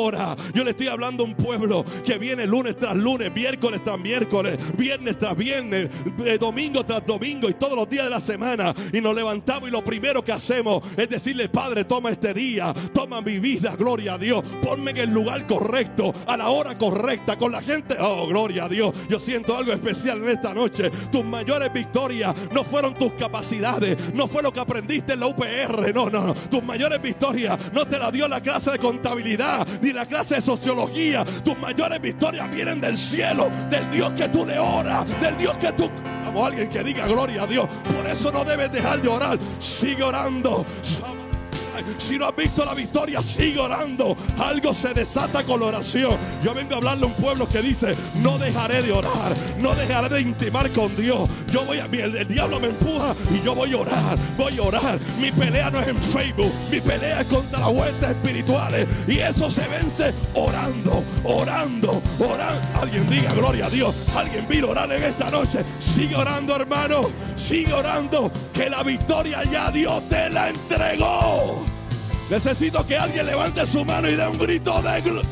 Yo le estoy hablando a un pueblo que viene lunes tras lunes, miércoles tras miércoles, viernes tras viernes, domingo tras domingo y todos los días de la semana. Y nos levantamos y lo primero que hacemos es decirle: Padre, toma este día, toma mi vida, gloria a Dios. Ponme en el lugar correcto, a la hora correcta, con la gente. Oh, gloria a Dios. Yo siento algo especial en esta noche. Tus mayores victorias no fueron tus capacidades, no fue lo que aprendiste en la UPR. No. Tus mayores victorias no te la dio la clase de contabilidad ni la clase de sociología. Tus mayores victorias vienen del cielo, del Dios que tú le oras, del Dios que tú... Vamos, alguien que diga gloria a Dios. Por eso no debes dejar de orar. Sigue orando. Si no has visto la victoria, sigue orando. Algo se desata con la oración. Yo vengo a hablarle a un pueblo que dice: no dejaré de orar, no dejaré de intimar con Dios. El diablo me empuja y yo voy a orar. Mi pelea no es en Facebook, mi pelea es contra las huestes espirituales, y eso se vence orando. Alguien diga gloria a Dios. Alguien vino a orar en esta noche. Sigue orando, hermano, sigue orando, que la victoria ya Dios te la entregó. Necesito que alguien levante su mano y dé un grito de gloria.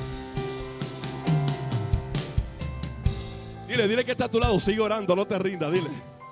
Dile que está a tu lado: sigue orando, no te rindas. Dile: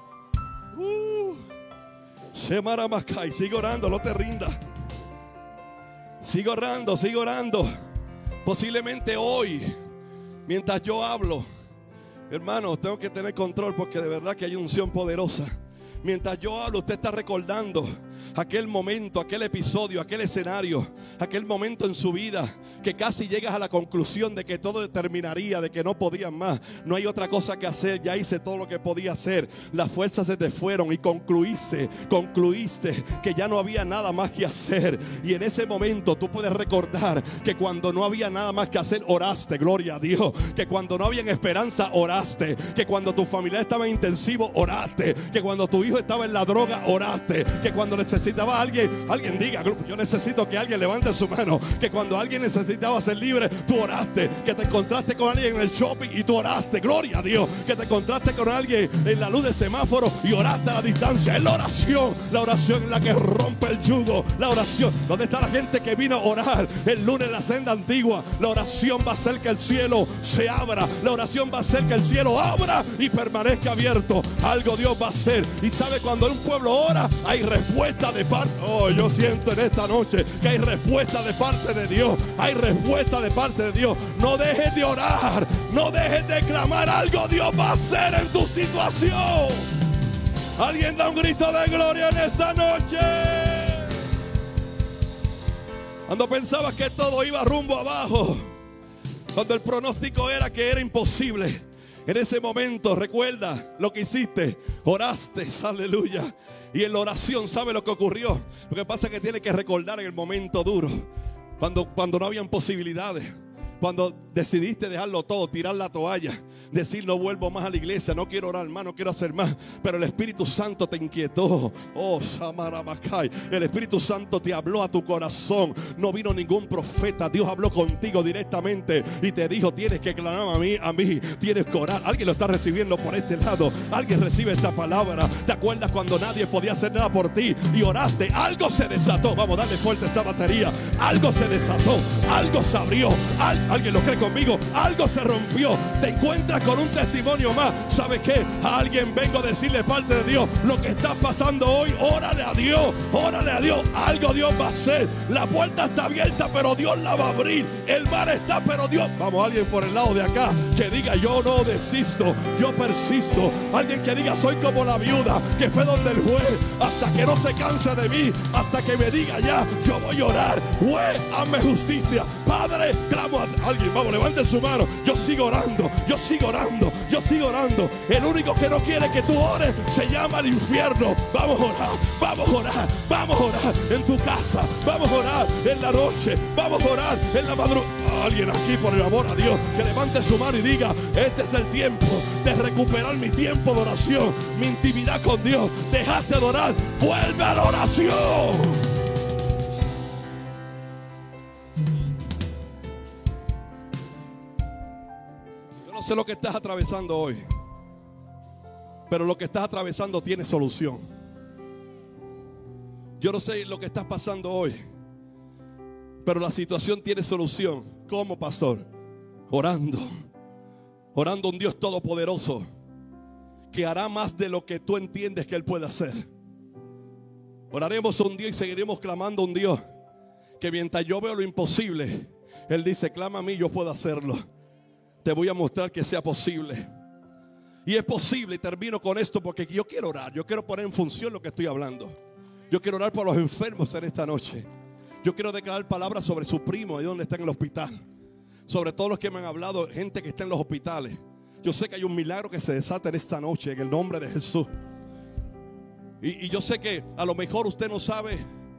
Semara Macay, sigue orando, no te rindas. Sigue orando. Posiblemente hoy, mientras yo hablo, hermanos, tengo que tener control, porque de verdad que hay unción poderosa. Mientras yo hablo, usted está recordando aquel momento, aquel episodio, aquel escenario, aquel momento en su vida que casi llegas a la conclusión de que todo terminaría, de que no podías más. No hay otra cosa que hacer, ya hice todo lo que podía hacer. Las fuerzas se te fueron y concluiste que ya no había nada más que hacer. Y en ese momento tú puedes recordar que cuando no había nada más que hacer, oraste, gloria a Dios. Que cuando no había esperanza, oraste. Que cuando tu familia estaba en intensivo, oraste. Que cuando tu hijo estaba en la droga, oraste. Que cuando necesitaba a alguien diga: yo necesito que alguien levante su mano. Que cuando alguien necesitaba ser libre, tú oraste. Que te encontraste con alguien en el shopping y tú oraste, gloria a Dios. Que te encontraste con alguien en la luz de semáforo y oraste a la distancia. Es la oración en la que rompe el yugo. La oración. ¿Dónde está la gente que vino a orar el lunes en la senda antigua? La oración va a hacer que el cielo se abra. La oración va a hacer que el cielo abra y permanezca abierto. Algo Dios va a hacer. Y sabe, cuando un pueblo ora, hay respuesta de parte. Oh, yo siento en esta noche que hay respuesta de parte de Dios. Hay respuesta de parte de Dios. No dejes de orar, no dejes de clamar. Algo Dios va a hacer en tu situación. Alguien da un grito de gloria en esta noche. Cuando pensabas que todo iba rumbo abajo, cuando el pronóstico era que era imposible, en ese momento recuerda lo que hiciste. Oraste, aleluya. Y en la oración, ¿sabe lo que ocurrió? Lo que pasa es que tienes que recordar en el momento duro, cuando no habían posibilidades, cuando decidiste dejarlo todo, tirar la toalla, decir: no vuelvo más a la iglesia, no quiero orar más, no quiero hacer más. Pero el Espíritu Santo te inquietó. Oh, Samarabacay. El Espíritu Santo te habló a tu corazón. No vino ningún profeta. Dios habló contigo directamente y te dijo: tienes que clamar a mí, tienes que orar. Alguien lo está recibiendo por este lado. Alguien recibe esta palabra. ¿Te acuerdas cuando nadie podía hacer nada por ti y oraste? Algo se desató. Vamos, dale fuerte a esta batería. Algo se desató, algo se abrió. Alguien lo cree conmigo. Algo se rompió. Te encuentras con un testimonio más. ¿Sabes qué? A alguien vengo a decirle parte de Dios: lo que está pasando hoy, órale a Dios, órale a Dios. Algo Dios va a hacer. La puerta está abierta, pero Dios la va a abrir. El mar está, pero Dios... Vamos, alguien por el lado de acá que diga: yo no desisto, yo persisto. Alguien que diga: soy como la viuda que fue donde el juez, hasta que no se canse de mí, hasta que me diga ya, yo voy a orar. Juez, hazme justicia. Padre, clamo a alguien. Vamos, levanten su mano. Yo sigo orando, yo sigo orando, yo sigo orando. El único que no quiere que tú ores se llama el infierno. Vamos a orar, vamos a orar, vamos a orar en tu casa, vamos a orar en la noche, vamos a orar en la madrugada. Alguien aquí, por el amor a Dios, que levante su mano y diga: este es el tiempo de recuperar mi tiempo de oración, mi intimidad con Dios. Dejaste de orar, vuelve a la oración. No sé lo que estás atravesando hoy, pero lo que estás atravesando tiene solución. Yo no sé lo que estás pasando hoy, pero la situación tiene solución. cómo, pastor? Orando. Orando a un Dios todopoderoso que hará más de lo que tú entiendes que Él puede hacer. Oraremos un día y seguiremos clamando a un Dios que mientras yo veo lo imposible, Él dice, clama a mí, yo puedo hacerlo. Te voy a mostrar que sea posible. Y es posible, y termino con esto porque yo quiero orar. Yo quiero poner en función lo que estoy hablando. Yo quiero orar por los enfermos en esta noche. Yo quiero declarar palabras sobre su primo, ahí donde está en el hospital. Sobre todos los que me han hablado, gente que está en los hospitales. Yo sé que hay un milagro que se desata en esta noche, en el nombre de Jesús. Y yo sé que a lo mejor usted no sabe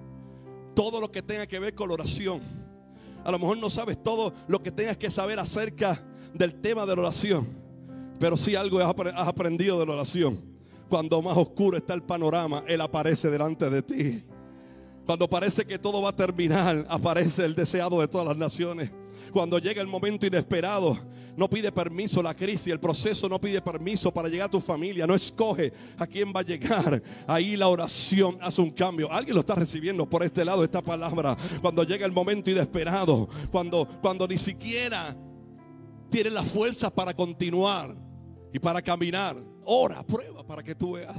todo lo que tenga que ver con la oración. A lo mejor no sabes todo lo que tengas que saber acerca del tema de la oración. Pero sí algo has aprendido de la oración. Cuando más oscuro está el panorama, Él aparece delante de ti. Cuando parece que todo va a terminar, aparece el deseado de todas las naciones. Cuando llega el momento inesperado, no pide permiso la crisis, el proceso no pide permiso para llegar a tu familia, no escoge a quién va a llegar. Ahí la oración hace un cambio. Alguien lo está recibiendo por este lado esta palabra. Cuando llega el momento inesperado, cuando ni siquiera tienes las fuerzas para continuar y para caminar, ora, prueba para que tú veas.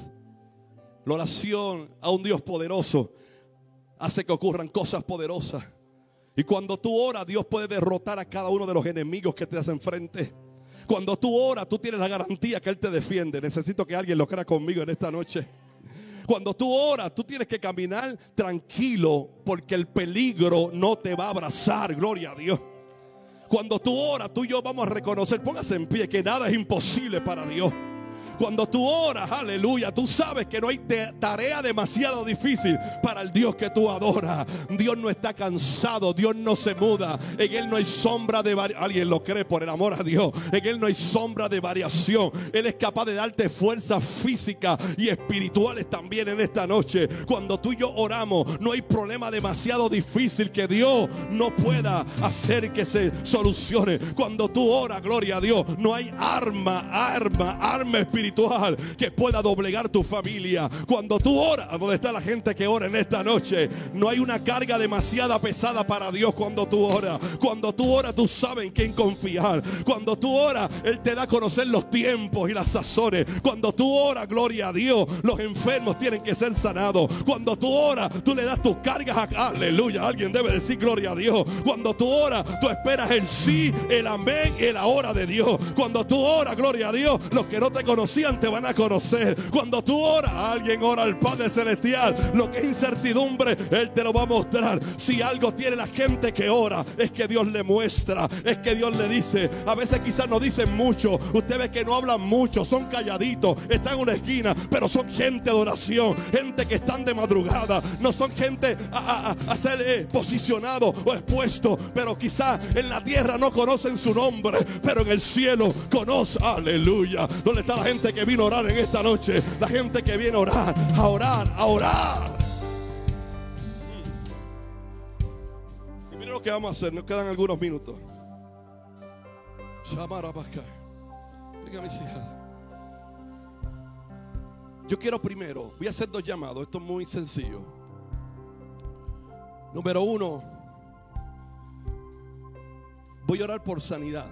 La oración a un Dios poderoso hace que ocurran cosas poderosas. Y cuando tú oras, Dios puede derrotar a cada uno de los enemigos que te hacen frente. Cuando tú oras, tú tienes la garantía que Él te defiende. Necesito que alguien lo crea conmigo en esta noche. Cuando tú oras, tú tienes que caminar tranquilo porque el peligro no te va a abrazar. Gloria a Dios. Cuando tú oras, tú y yo vamos a reconocer, póngase en pie, que nada es imposible para Dios. Cuando tú oras, aleluya, tú sabes que no hay tarea demasiado difícil para el Dios que tú adoras. Dios no está cansado, Dios no se muda. En Él no hay sombra de variación. Alguien lo cree por el amor a Dios. En Él no hay sombra de variación. Él es capaz de darte fuerzas físicas y espirituales también en esta noche. Cuando tú y yo oramos, no hay problema demasiado difícil que Dios no pueda hacer que se solucione. Cuando tú oras, gloria a Dios, no hay arma espiritual que pueda doblegar tu familia. Cuando tú oras, ¿dónde está la gente que ora en esta noche? No hay una carga demasiado pesada para Dios cuando tú oras. Cuando tú oras, tú sabes en quién confiar. Cuando tú oras, Él te da a conocer los tiempos y las sazones. Cuando tú oras, gloria a Dios, los enfermos tienen que ser sanados. Cuando tú oras, tú le das tus cargas a... Aleluya, alguien debe decir gloria a Dios. Cuando tú oras, tú esperas el sí, el amén y el ahora de Dios. Cuando tú oras, gloria a Dios, los que no te conocían te van a conocer. Cuando tú oras, alguien ora al Padre Celestial. Lo que es incertidumbre, Él te lo va a mostrar. Si algo tiene la gente que ora, es que Dios le muestra, es que Dios le dice. A veces quizás no dicen mucho. Usted ve que no hablan mucho, son calladitos, están en una esquina, pero son gente de oración, gente que están de madrugada. No son gente a ser posicionado o expuesto, pero quizás en la tierra no conocen su nombre, pero en el cielo conoce. Aleluya. ¿Dónde está la gente que vino a orar en esta noche? La gente que viene a orar, a orar, a orar. Y mira lo que vamos a hacer. Nos quedan algunos minutos. Venga, mis hijas. Yo quiero primero, voy a hacer 2 llamados. Esto es muy sencillo. Número 1, voy a orar por sanidad.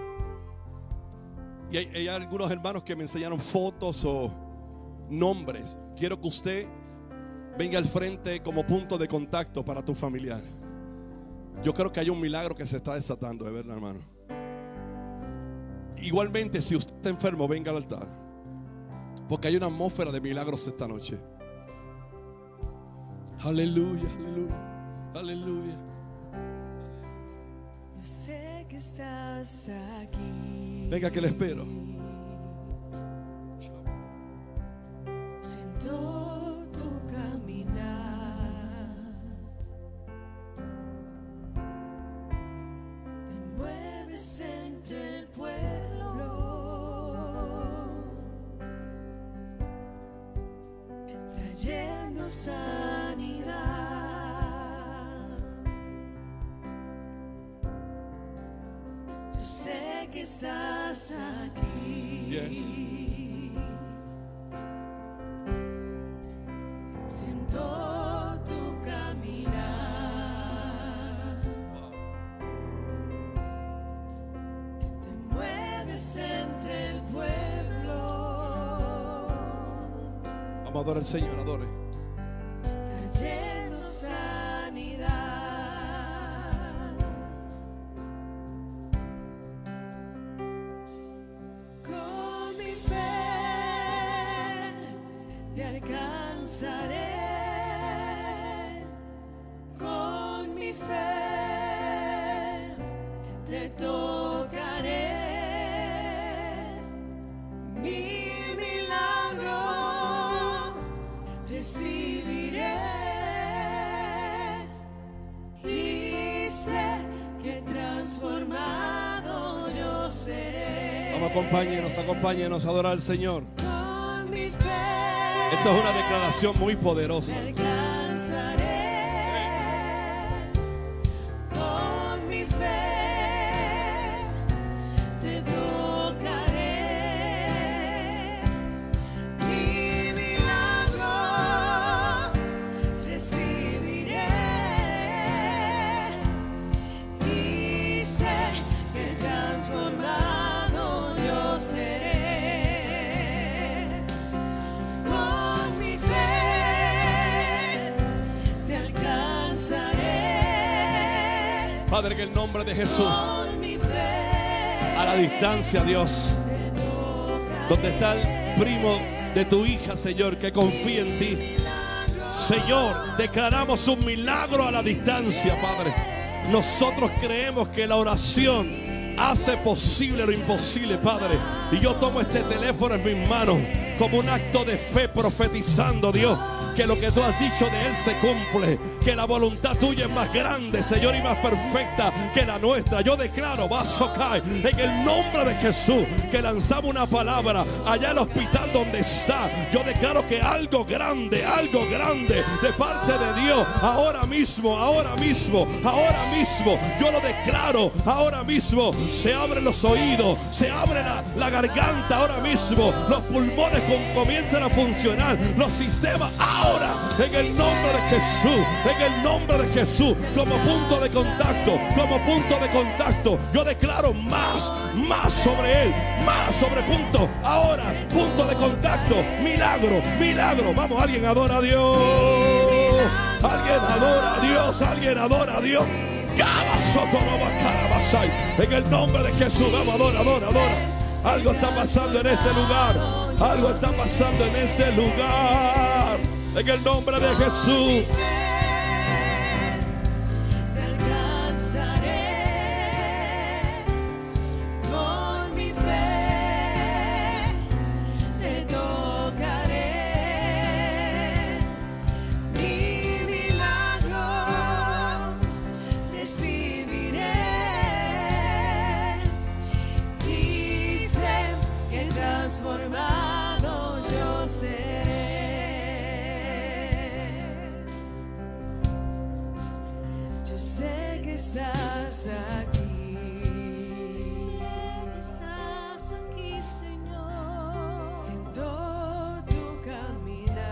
Y hay algunos hermanos que me enseñaron fotos o nombres. Quiero que usted venga al frente como punto de contacto para tu familiar. Yo creo que hay un milagro que se está desatando, de verdad, hermano. Igualmente, si usted está enfermo, venga al altar, porque hay una atmósfera de milagros esta noche. Aleluya, aleluya, aleluya. Yo sé que estás aquí. Venga, que le espero. Siento tu caminar. Te mueves entre el pueblo, trayendo sanidad. Yo sé que estás aquí. Yes. Siento tu caminar. Vamos a adorar al Señor, adore. trayendo sanidad. Con mi fe te alcanzaré. Con mi fe te tocaré. Mi milagro recibiré y sé que transformado yo seré. Vamos, acompáñenos a adorar al Señor. Con mi fe Esto es una declaración muy poderosa. te alcanzaré. Con mi fe te tocaré. Mi milagro recibiré y sé que transformado yo seré. Con mi fe te alcanzaré. Padre, en el nombre de Jesús, Con mi fe a la distancia, Dios, te tocaré. donde está el primo de tu hija, Señor, que confía en ti. Señor, declaramos un milagro a la distancia, Padre. Nosotros creemos que la oración hace posible lo imposible, Padre. Y yo tomo este teléfono en mis manos como un acto de fe, profetizando, Dios, que lo que tú has dicho de Él se cumple, que la voluntad tuya es más grande, Señor, y más perfecta que la nuestra. Yo declaro, vaso cae, en el nombre de Jesús, que lanzamos una palabra allá al hospital donde está. Yo declaro que algo grande de parte de Dios, ahora mismo, yo lo declaro, ahora mismo, se abren los oídos, se abre la garganta ahora mismo, los pulmones comienzan a funcionar, los sistemas ahora, en el nombre de Jesús, como punto de contacto, yo declaro más sobre él, más sobre punto, ahora, punto de contacto, milagro, vamos, alguien adora a Dios, alguien adora a Dios, en el nombre de Jesús, vamos, adora. Algo está pasando en este lugar. En el nombre de Jesús. Te alcanzaré. Con mi fe te tocaré. Mi milagro recibiré y sé que transformado yo seré. Yo sé que estás aquí. Estás aquí, Señor. Siento tu caminar.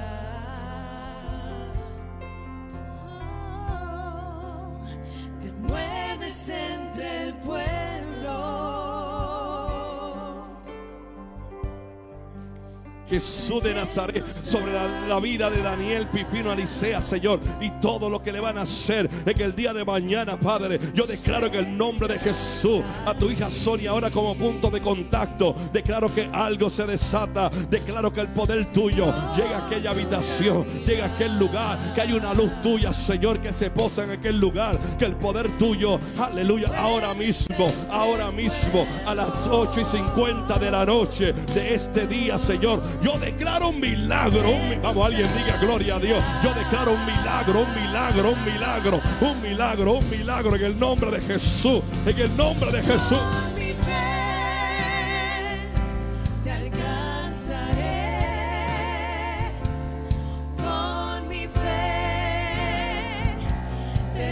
Te mueves entre el pueblo. Jesús de Nazaret, sobre la vida de Daniel, Pipino, Alicea, Señor, y todo lo que le van a hacer en el día de mañana, Padre. Yo declaro en el nombre de Jesús a tu hija Sonia ahora como punto de contacto. Declaro que algo se desata. Declaro que el poder tuyo llega a aquella habitación, llega a aquel lugar, que hay una luz tuya, Señor, que se posa en aquel lugar, que el poder tuyo, aleluya, ahora mismo, a las 8:50 de la noche de este día, Señor, yo declaro un milagro. Vamos, alguien diga gloria a Dios. Yo declaro un milagro en el nombre de Jesús. En el nombre de Jesús. Con mi fe te alcanzaré. Con mi fe te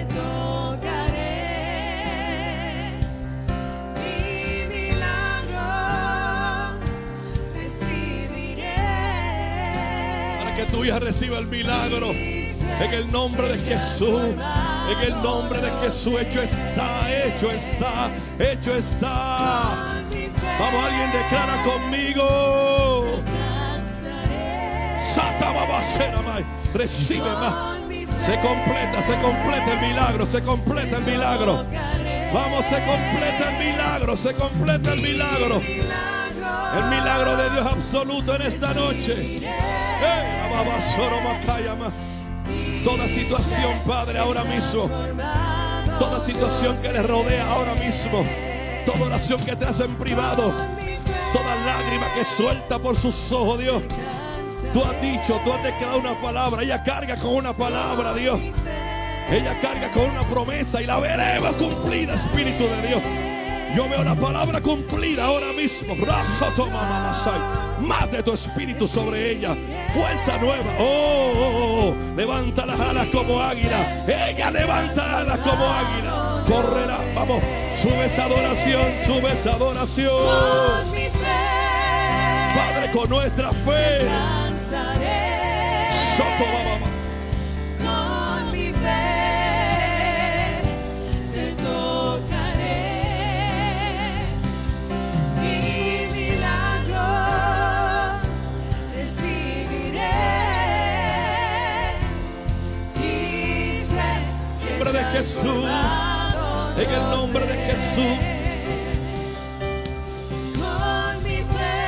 tocaré. Mi milagro recibiré. Para que tu hija reciba el milagro. En el nombre de Jesús. En el nombre de Jesús. Hecho está. Vamos, alguien declara conmigo. Recibe más. Se completa el milagro, se completa el milagro. Vamos, se completa el milagro, se completa el milagro. El milagro de Dios absoluto en esta noche. Toda situación, Padre, ahora mismo. Toda situación que les rodea ahora mismo. Toda oración que te hace en privado. Toda lágrima que suelta por sus ojos, Dios. Tú has dicho, tú has declarado una palabra. Ella carga con una palabra, Dios. Ella carga con una promesa y la veremos cumplida, Espíritu de Dios. Yo veo la palabra cumplida ahora mismo. Más de tu espíritu sobre ella. Fuerza nueva. Levanta las alas como águila. Ella levanta alas como águila. Correrá. Vamos. Sube esa adoración. Sube esa adoración. Con mi fe, Padre, con nuestra fe. alcanzaré. Soto, mamá. Con mi fe te tocaré y milagro recibiré y sé que En el nombre de Jesús. En el nombre de Jesús. con mi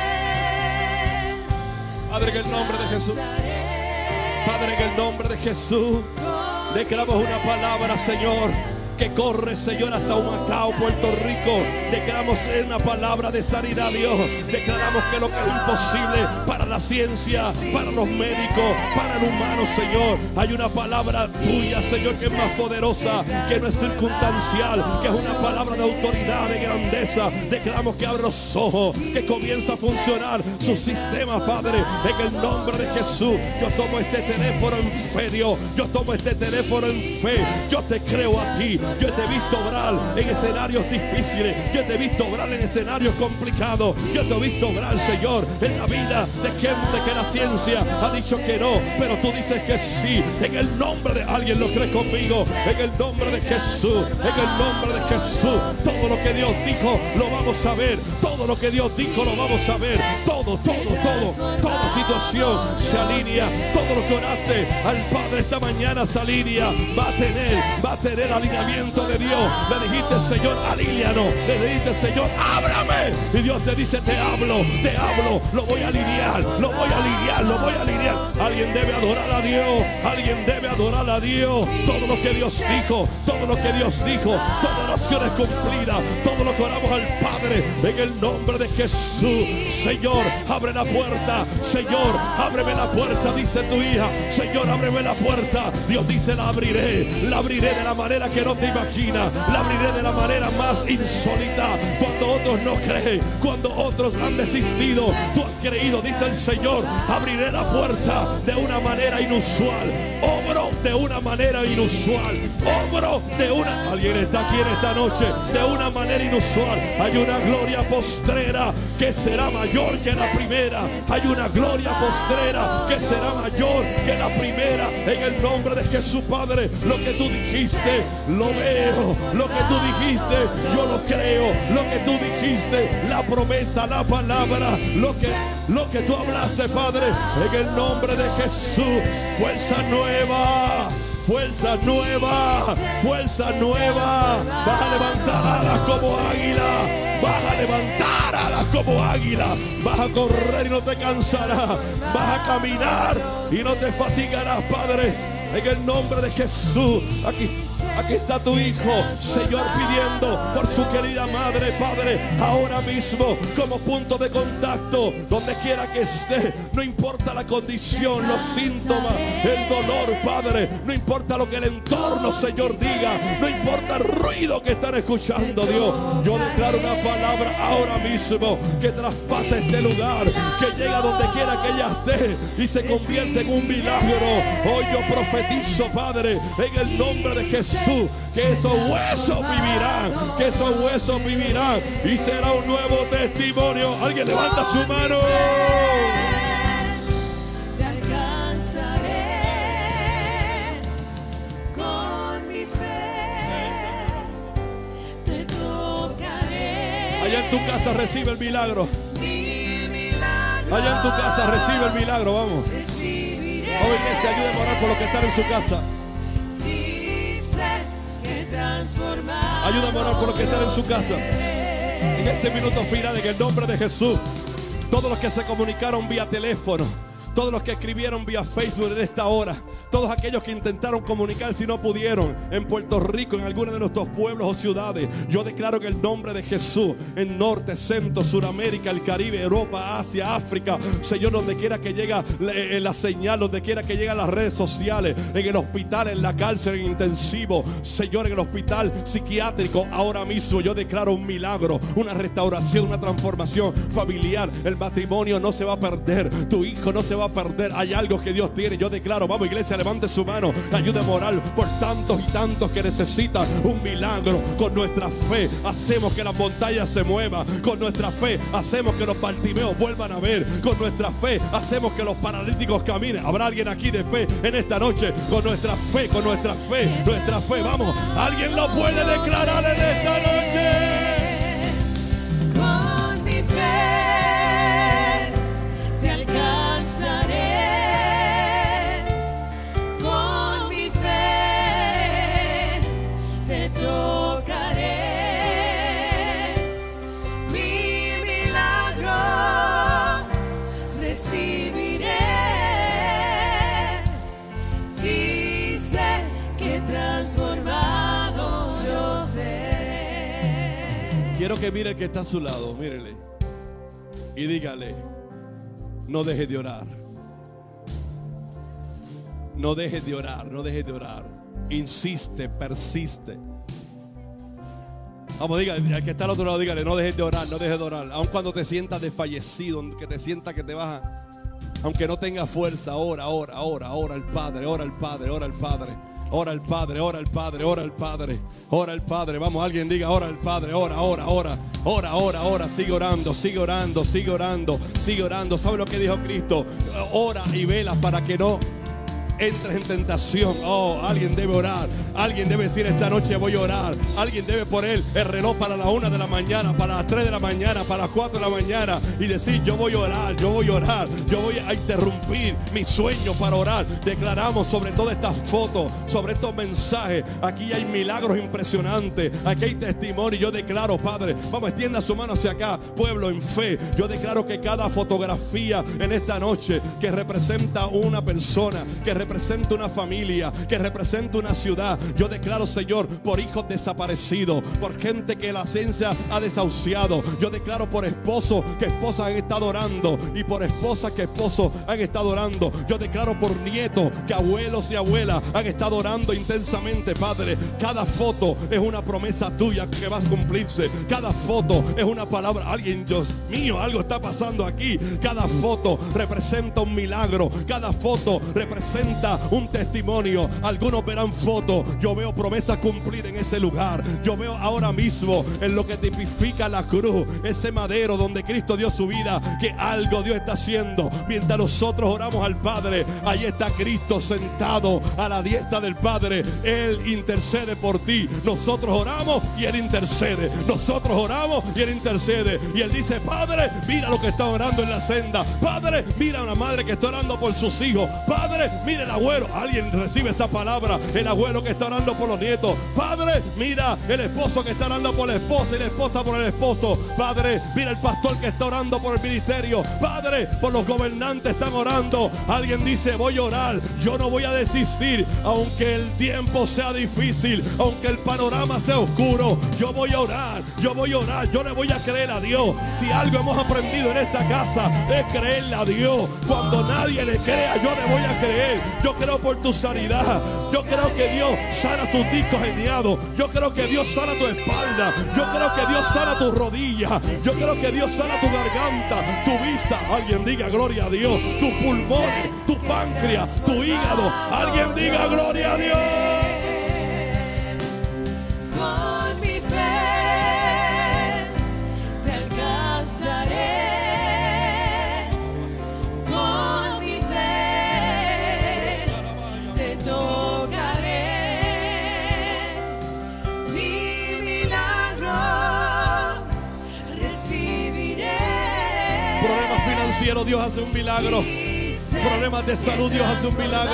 fe Padre, en el nombre de Jesús. Padre, en el nombre de Jesús. Declaramos una palabra, Señor, que corre, Señor, hasta Humacao, Puerto Rico. Declaramos una palabra de sanidad, Dios. Declaramos que lo que es imposible para la ciencia, para los médicos, para el humano, Señor, hay una palabra tuya, Señor, que es más poderosa, que no es circunstancial, que es una palabra de autoridad, de grandeza. Declaramos que abre los ojos, que comienza a funcionar su sistema, Padre, en el nombre de Jesús. Yo tomo este teléfono en fe, Dios. Yo tomo este teléfono en fe. Yo te creo a ti. Yo te he visto obrar en escenarios difíciles. Yo te he visto obrar en escenarios complicados. Yo te he visto obrar, Señor, en la vida de gente que la ciencia ha dicho que no, pero tú dices que sí. En el nombre de alguien lo cree conmigo. En el nombre de Jesús. En el nombre de Jesús. Todo lo que Dios dijo lo vamos a ver. Todo lo que Dios dijo lo vamos a ver. Todo. Toda situación se alinea. Todo lo que oraste al Padre esta mañana se alinea. Va a tener alineamiento de Dios. Le dijiste, Señor, alíneanos. Le dijiste, Señor, ábrame. Y Dios te dice, te hablo. Lo voy a alinear. Alguien debe adorar a Dios. Alguien debe adorar a Dios. Todo lo que Dios dijo. Toda oración es cumplida. Todo lo que oramos al Padre en el nombre de Jesús. Señor, abre la puerta. Señor, ábreme la puerta, dice tu hija. Señor, ábreme la puerta. Dios dice, la abriré de la manera que no te imaginas. La abriré de la manera más insólita. Cuando otros no creen, cuando otros han desistido, tú has creído, dice el Señor. Abriré la puerta de una manera inusual. Obro de una manera inusual. Alguien está aquí en esta noche. De una manera inusual. Hay una gloria postrera que será mayor que la primera. Hay una gloria postrera que será mayor que la primera. En el nombre de Jesús, Padre, lo que tú dijiste, lo veo. Lo que tú dijiste, yo lo creo. Lo que tú dijiste, la promesa, la palabra, lo que tú hablaste, Padre, en el nombre de Jesús. Fuerza nueva. Fuerza nueva. Vas a levantar alas como águila. Vas a correr y no te cansarás. Vas a caminar y no te fatigarás, Padre. En el nombre de Jesús. Aquí está tu hijo, Señor, pidiendo por su querida madre, Padre, ahora mismo como punto de contacto, donde quiera que esté, no importa la condición, los síntomas, el dolor, Padre, no importa lo que el entorno, Señor, diga, no importa el ruido que están escuchando, Dios. Yo declaro una palabra ahora mismo que traspasa este lugar, que llega donde quiera que ella esté y se convierte en un milagro. Hoy yo profetizo, Padre, en el nombre de Jesús, que esos huesos vivirán y será un nuevo testimonio. Alguien levanta su mano. te alcanzaré con mi fe, te tocaré. Allá en tu casa recibe el milagro. Mi milagro Allá en tu casa recibe el milagro, vamos. recibiré. Oh, iglesia, ayúdenme a orar por los que están en su casa. Dice que transformado. Ayúdame a orar por los que están en su casa. En este minuto final, en el nombre de Jesús, todos los que se comunicaron vía teléfono, todos los que escribieron vía Facebook en esta hora, todos aquellos que intentaron comunicarse y no pudieron en Puerto Rico, en alguno de nuestros pueblos o ciudades, yo declaro en el nombre de Jesús, en Norte, Centro, Suramérica, el Caribe, Europa, Asia, África, Señor, donde quiera que llegue la señal, donde quiera que lleguen las redes sociales, en el hospital, en la cárcel, en intensivo, Señor, en el hospital psiquiátrico, ahora mismo yo declaro un milagro, una restauración, una transformación familiar. El matrimonio no se va a perder, tu hijo no se va a perder. Hay algo que Dios tiene. Yo declaro, vamos iglesia, levante su mano, ayúdame a orar por tantos y tantos que necesitan un milagro. Con nuestra fe hacemos que las montañas se muevan, con nuestra fe hacemos que los bartimeos vuelvan a ver, con nuestra fe hacemos que los paralíticos caminen. Habrá alguien aquí de fe en esta noche. Con nuestra fe, con nuestra fe, nuestra fe, vamos, alguien lo puede declarar en esta noche. Con mi fe te alcanzaré. Con mi fe te tocaré. Mi milagro recibiré. Dice que transformado yo seré. Quiero que mire el que está a su lado, mírele y dígale, no dejes de orar. No dejes de orar, no dejes de orar. Insiste, persiste. Vamos, dígale, al que está al otro lado, dígale, no dejes de orar, no dejes de orar. Aun cuando te sientas desfallecido, que te sientas que te vas a... Aunque no tengas fuerza, ora al Padre, ora al Padre, ora al Padre. Ora al Padre, ora al Padre, ora al Padre, ora al Padre. Vamos, alguien diga, ora al Padre, ora. Sigue orando, sigue orando, sigue orando, sigue orando. ¿Sabe lo que dijo Cristo? Ora y vela para que no entres en tentación. Oh, alguien debe orar. Alguien debe decir, esta noche voy a orar. Alguien debe poner el reloj para la 1 de la mañana, para las 3 de la mañana, para las 4 de la mañana y decir, yo voy a orar, yo voy a orar, yo voy a interrumpir mi sueño para orar. Declaramos sobre todas estas fotos, sobre estos mensajes. Aquí hay milagros impresionantes, aquí hay testimonio. Yo declaro, Padre, vamos, extienda su mano hacia acá, pueblo en fe. Yo declaro que cada fotografía en esta noche que representa una persona, que representa una familia, que representa una ciudad, yo declaro, Señor, por hijos desaparecidos, por gente que la ciencia ha desahuciado. Yo declaro por esposos que esposas han estado orando, y por esposas que esposos han estado orando. Yo declaro por nietos que abuelos y abuelas han estado orando intensamente, Padre. Cada foto es una promesa tuya que va a cumplirse. Cada foto es una palabra. Alguien, Dios mío, algo está pasando aquí. Cada foto representa un milagro. Cada foto representa un testimonio. Algunos verán fotos. Yo veo promesas cumplidas en ese lugar. Yo veo ahora mismo en lo que tipifica la cruz, ese madero donde Cristo dio su vida, que algo Dios está haciendo. Mientras nosotros oramos al Padre, ahí está Cristo sentado a la diestra del Padre. Él intercede por ti. Nosotros oramos y Él intercede. Nosotros oramos y Él intercede. Y Él dice, Padre, mira lo que está orando en la senda. Padre, mira a una madre que está orando por sus hijos. Padre, mira el abuelo. Alguien recibe esa palabra. El abuelo que está orando por los nietos. Padre, mira el esposo que está orando por la esposa y la esposa por el esposo. Padre, mira el pastor que está orando por el ministerio. Padre, por los gobernantes están orando. Alguien dice, voy a orar. Yo no voy a desistir, aunque el tiempo sea difícil, aunque el panorama sea oscuro. Yo voy a orar, yo voy a orar. Yo le voy a creer a Dios. Si algo hemos aprendido en esta casa es creerle a Dios. Cuando nadie le crea, yo le voy a creer. Yo creo por tu sanidad. Yo creo que Dios sana tus discos herniados. Yo creo que Dios sana tu espalda. Yo creo que Dios sana tus rodillas. Yo creo que Dios sana tu garganta, tu vista. Alguien diga gloria a Dios. Tus pulmones, tu páncreas, tu hígado. Alguien diga gloria a Dios. Con mi fe te alcanzaré. Con mi fe te tocaré. Mi milagro recibiré. Problemas financiero, Dios hace un milagro. Problemas de salud, Dios hace un milagro.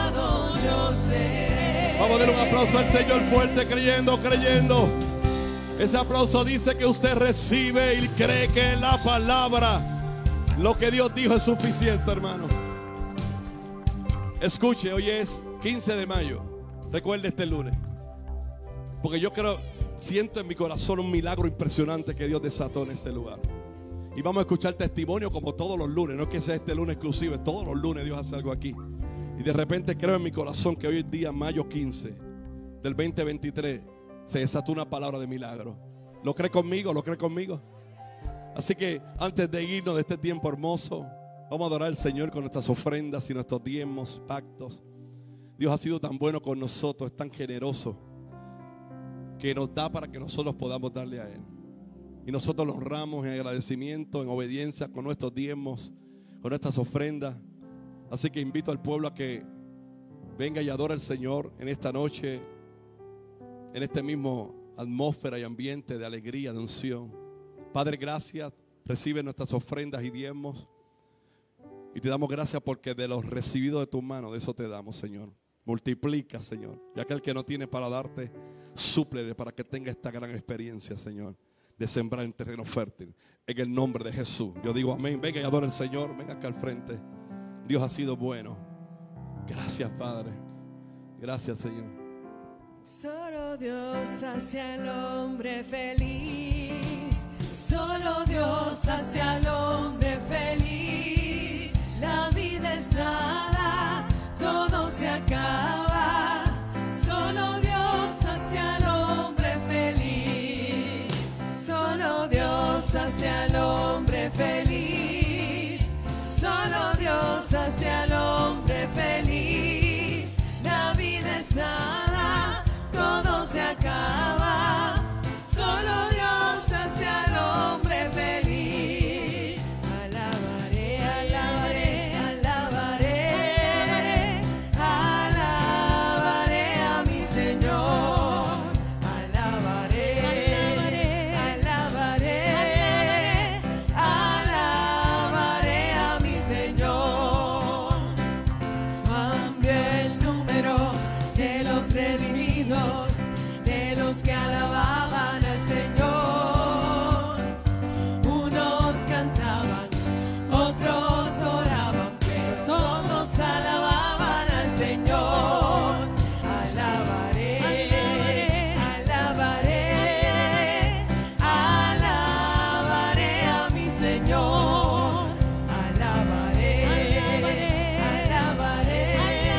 Vamos a darle un aplauso al Señor fuerte, creyendo. Ese aplauso dice que usted recibe y cree que la palabra, lo que Dios dijo, es suficiente, hermano. Escuche, hoy es 15 de mayo. Recuerde este lunes, porque yo siento en mi corazón un milagro impresionante que Dios desató en este lugar. Y vamos a escuchar testimonio como todos los lunes. No es que sea este lunes exclusivo, es todos los lunes Dios hace algo aquí. Y de repente creo en mi corazón que hoy es día mayo 15 del 2023 se desató una palabra de milagro. ¿Lo cree conmigo? ¿Lo cree conmigo? Así que antes de irnos de este tiempo hermoso, vamos a adorar al Señor con nuestras ofrendas y nuestros diezmos, pactos. Dios ha sido tan bueno con nosotros, es tan generoso, que nos da para que nosotros podamos darle a Él. Y nosotros lo honramos en agradecimiento, en obediencia, con nuestros diezmos, con nuestras ofrendas. Así que invito al pueblo a que venga y adore al Señor en esta noche, en este mismo atmósfera y ambiente de alegría, de unción. Padre, gracias. Recibe nuestras ofrendas y diezmos. Y te damos gracias porque de los recibidos de tu mano, de eso te damos, Señor. Multiplica, Señor. Y aquel que no tiene para darte, súplele para que tenga esta gran experiencia, Señor, de sembrar en terreno fértil. En el nombre de Jesús. Yo digo amén. Venga y adora al Señor. Venga acá al frente. Dios ha sido bueno. Gracias, Padre. Gracias, Señor. Solo Dios hace al hombre feliz. Solo Dios hace al hombre feliz. La vida es nada, todo se acaba. Solo Dios hace al hombre feliz. Solo Dios hace al hombre feliz. Solo Dios hace al hombre feliz. La vida es nada, todo se acaba. Solo Dios hace al hombre feliz. Alabaré, alabaré, alabaré, alabaré a mi Señor. Alabaré, alabaré, alabaré, alabaré a mi Señor. Cambia el número de los redimidos, de los que alababan al Señor. Unos cantaban, otros oraban, pero todos alababan al Señor. Alabaré, alabaré, alabaré a mi Señor. Alabaré, alabaré,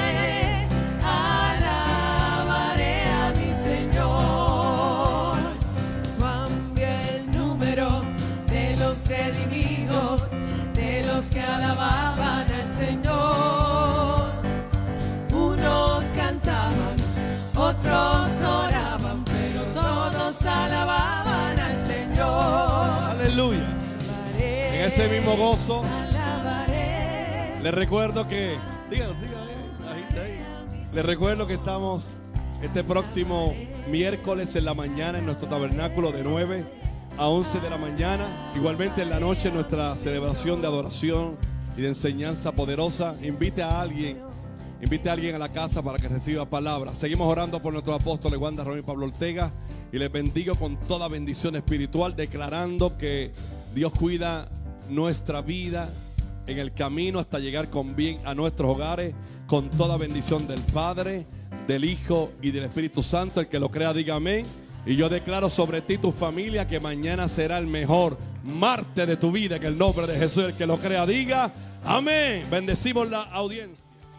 alabaré a mi Señor. Cambia el número de los redimidos, de los que alababan al Señor. Unos cantaban, otros oraban, pero todos alababan al Señor. Aleluya. Alabaré, En ese mismo gozo, alabaré. les recuerdo que, díganos, ahí. Les recuerdo que estamos este próximo miércoles en la mañana en nuestro tabernáculo de 9 a 11 de la mañana. Igualmente en la noche nuestra celebración de adoración y de enseñanza poderosa. Invite a alguien a la casa para que reciba palabra. Seguimos orando por nuestros apóstoles Wanda, Román y Pablo Ortega. Y les bendigo con toda bendición espiritual, declarando que Dios cuida nuestra vida en el camino hasta llegar con bien a nuestros hogares, con toda bendición del Padre, del Hijo y del Espíritu Santo. El que lo crea diga amén. Y yo declaro sobre ti, tu familia, que mañana será el mejor martes de tu vida en el nombre de Jesús. El que lo crea diga amén. Bendecimos la audiencia.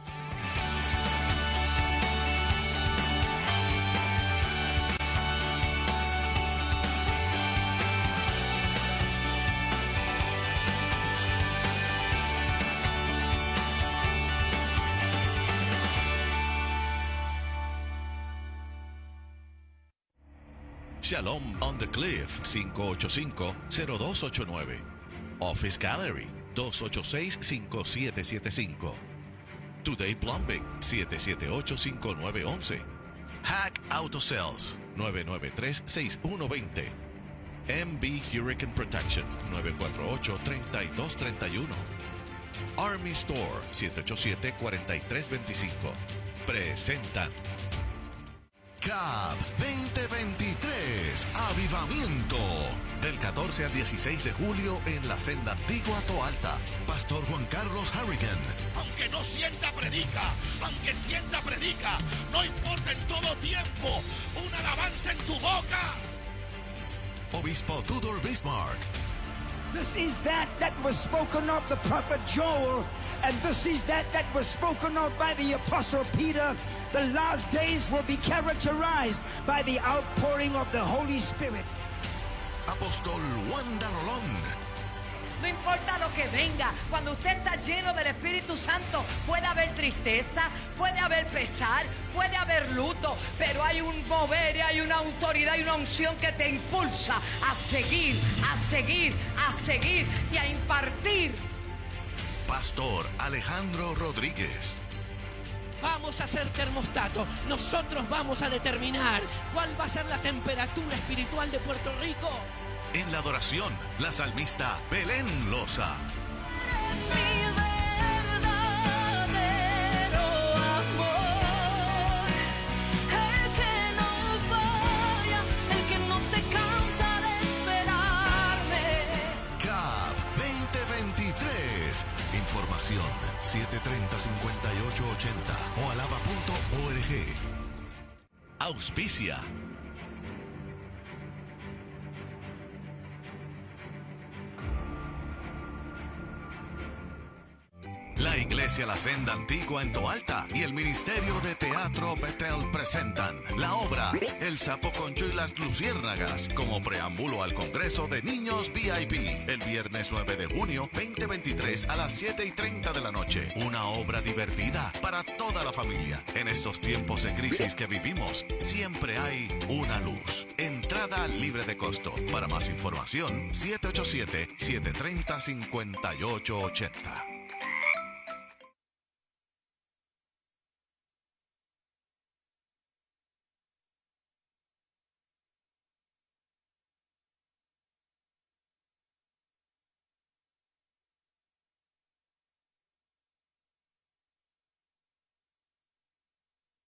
Shalom on the Cliff, 585-0289. Office Gallery, 286-5775. Today Plumbing, 778-5911. Hack Auto Sales, 993-6120. MB Hurricane Protection 948-3231. Army Store 787-4325. Presentan CAP 2023 Avivamiento del 14 al 16 de julio en la senda Antigua Toalta. Pastor Juan Carlos Harrigan. Aunque no sienta predica, aunque sienta predica, no importa, en todo tiempo, una alabanza en tu boca. Obispo Tudor Bismarck. This is that was spoken of the prophet Joel, and this is that was spoken of by the apostle Peter. The last days will be characterized by the outpouring of the Holy Spirit. Apóstol Wanda Rolón. No importa lo que venga, cuando usted está lleno del Espíritu Santo, puede haber tristeza, puede haber pesar, puede haber luto, pero hay un mover, hay una autoridad y una unción que te impulsa a seguir, a seguir, a seguir y a impartir. Pastor Alejandro Rodríguez. Vamos a ser termostato. Nosotros vamos a determinar cuál va a ser la temperatura espiritual de Puerto Rico. En la adoración, la salmista Belén Loza. CAP 2023. Información 730-5880 o alaba.org. Auspicia. La Iglesia La Senda Antigua en Toalta y el Ministerio de Teatro Betel presentan la obra El Sapo Concho y las Luciérnagas como preámbulo al Congreso de Niños VIP el viernes 9 de junio 2023 a las 7:30 de la noche. Una obra divertida para toda la familia. En estos tiempos de crisis que vivimos, siempre hay una luz. Entrada libre de costo. Para más información, 787-730-5880.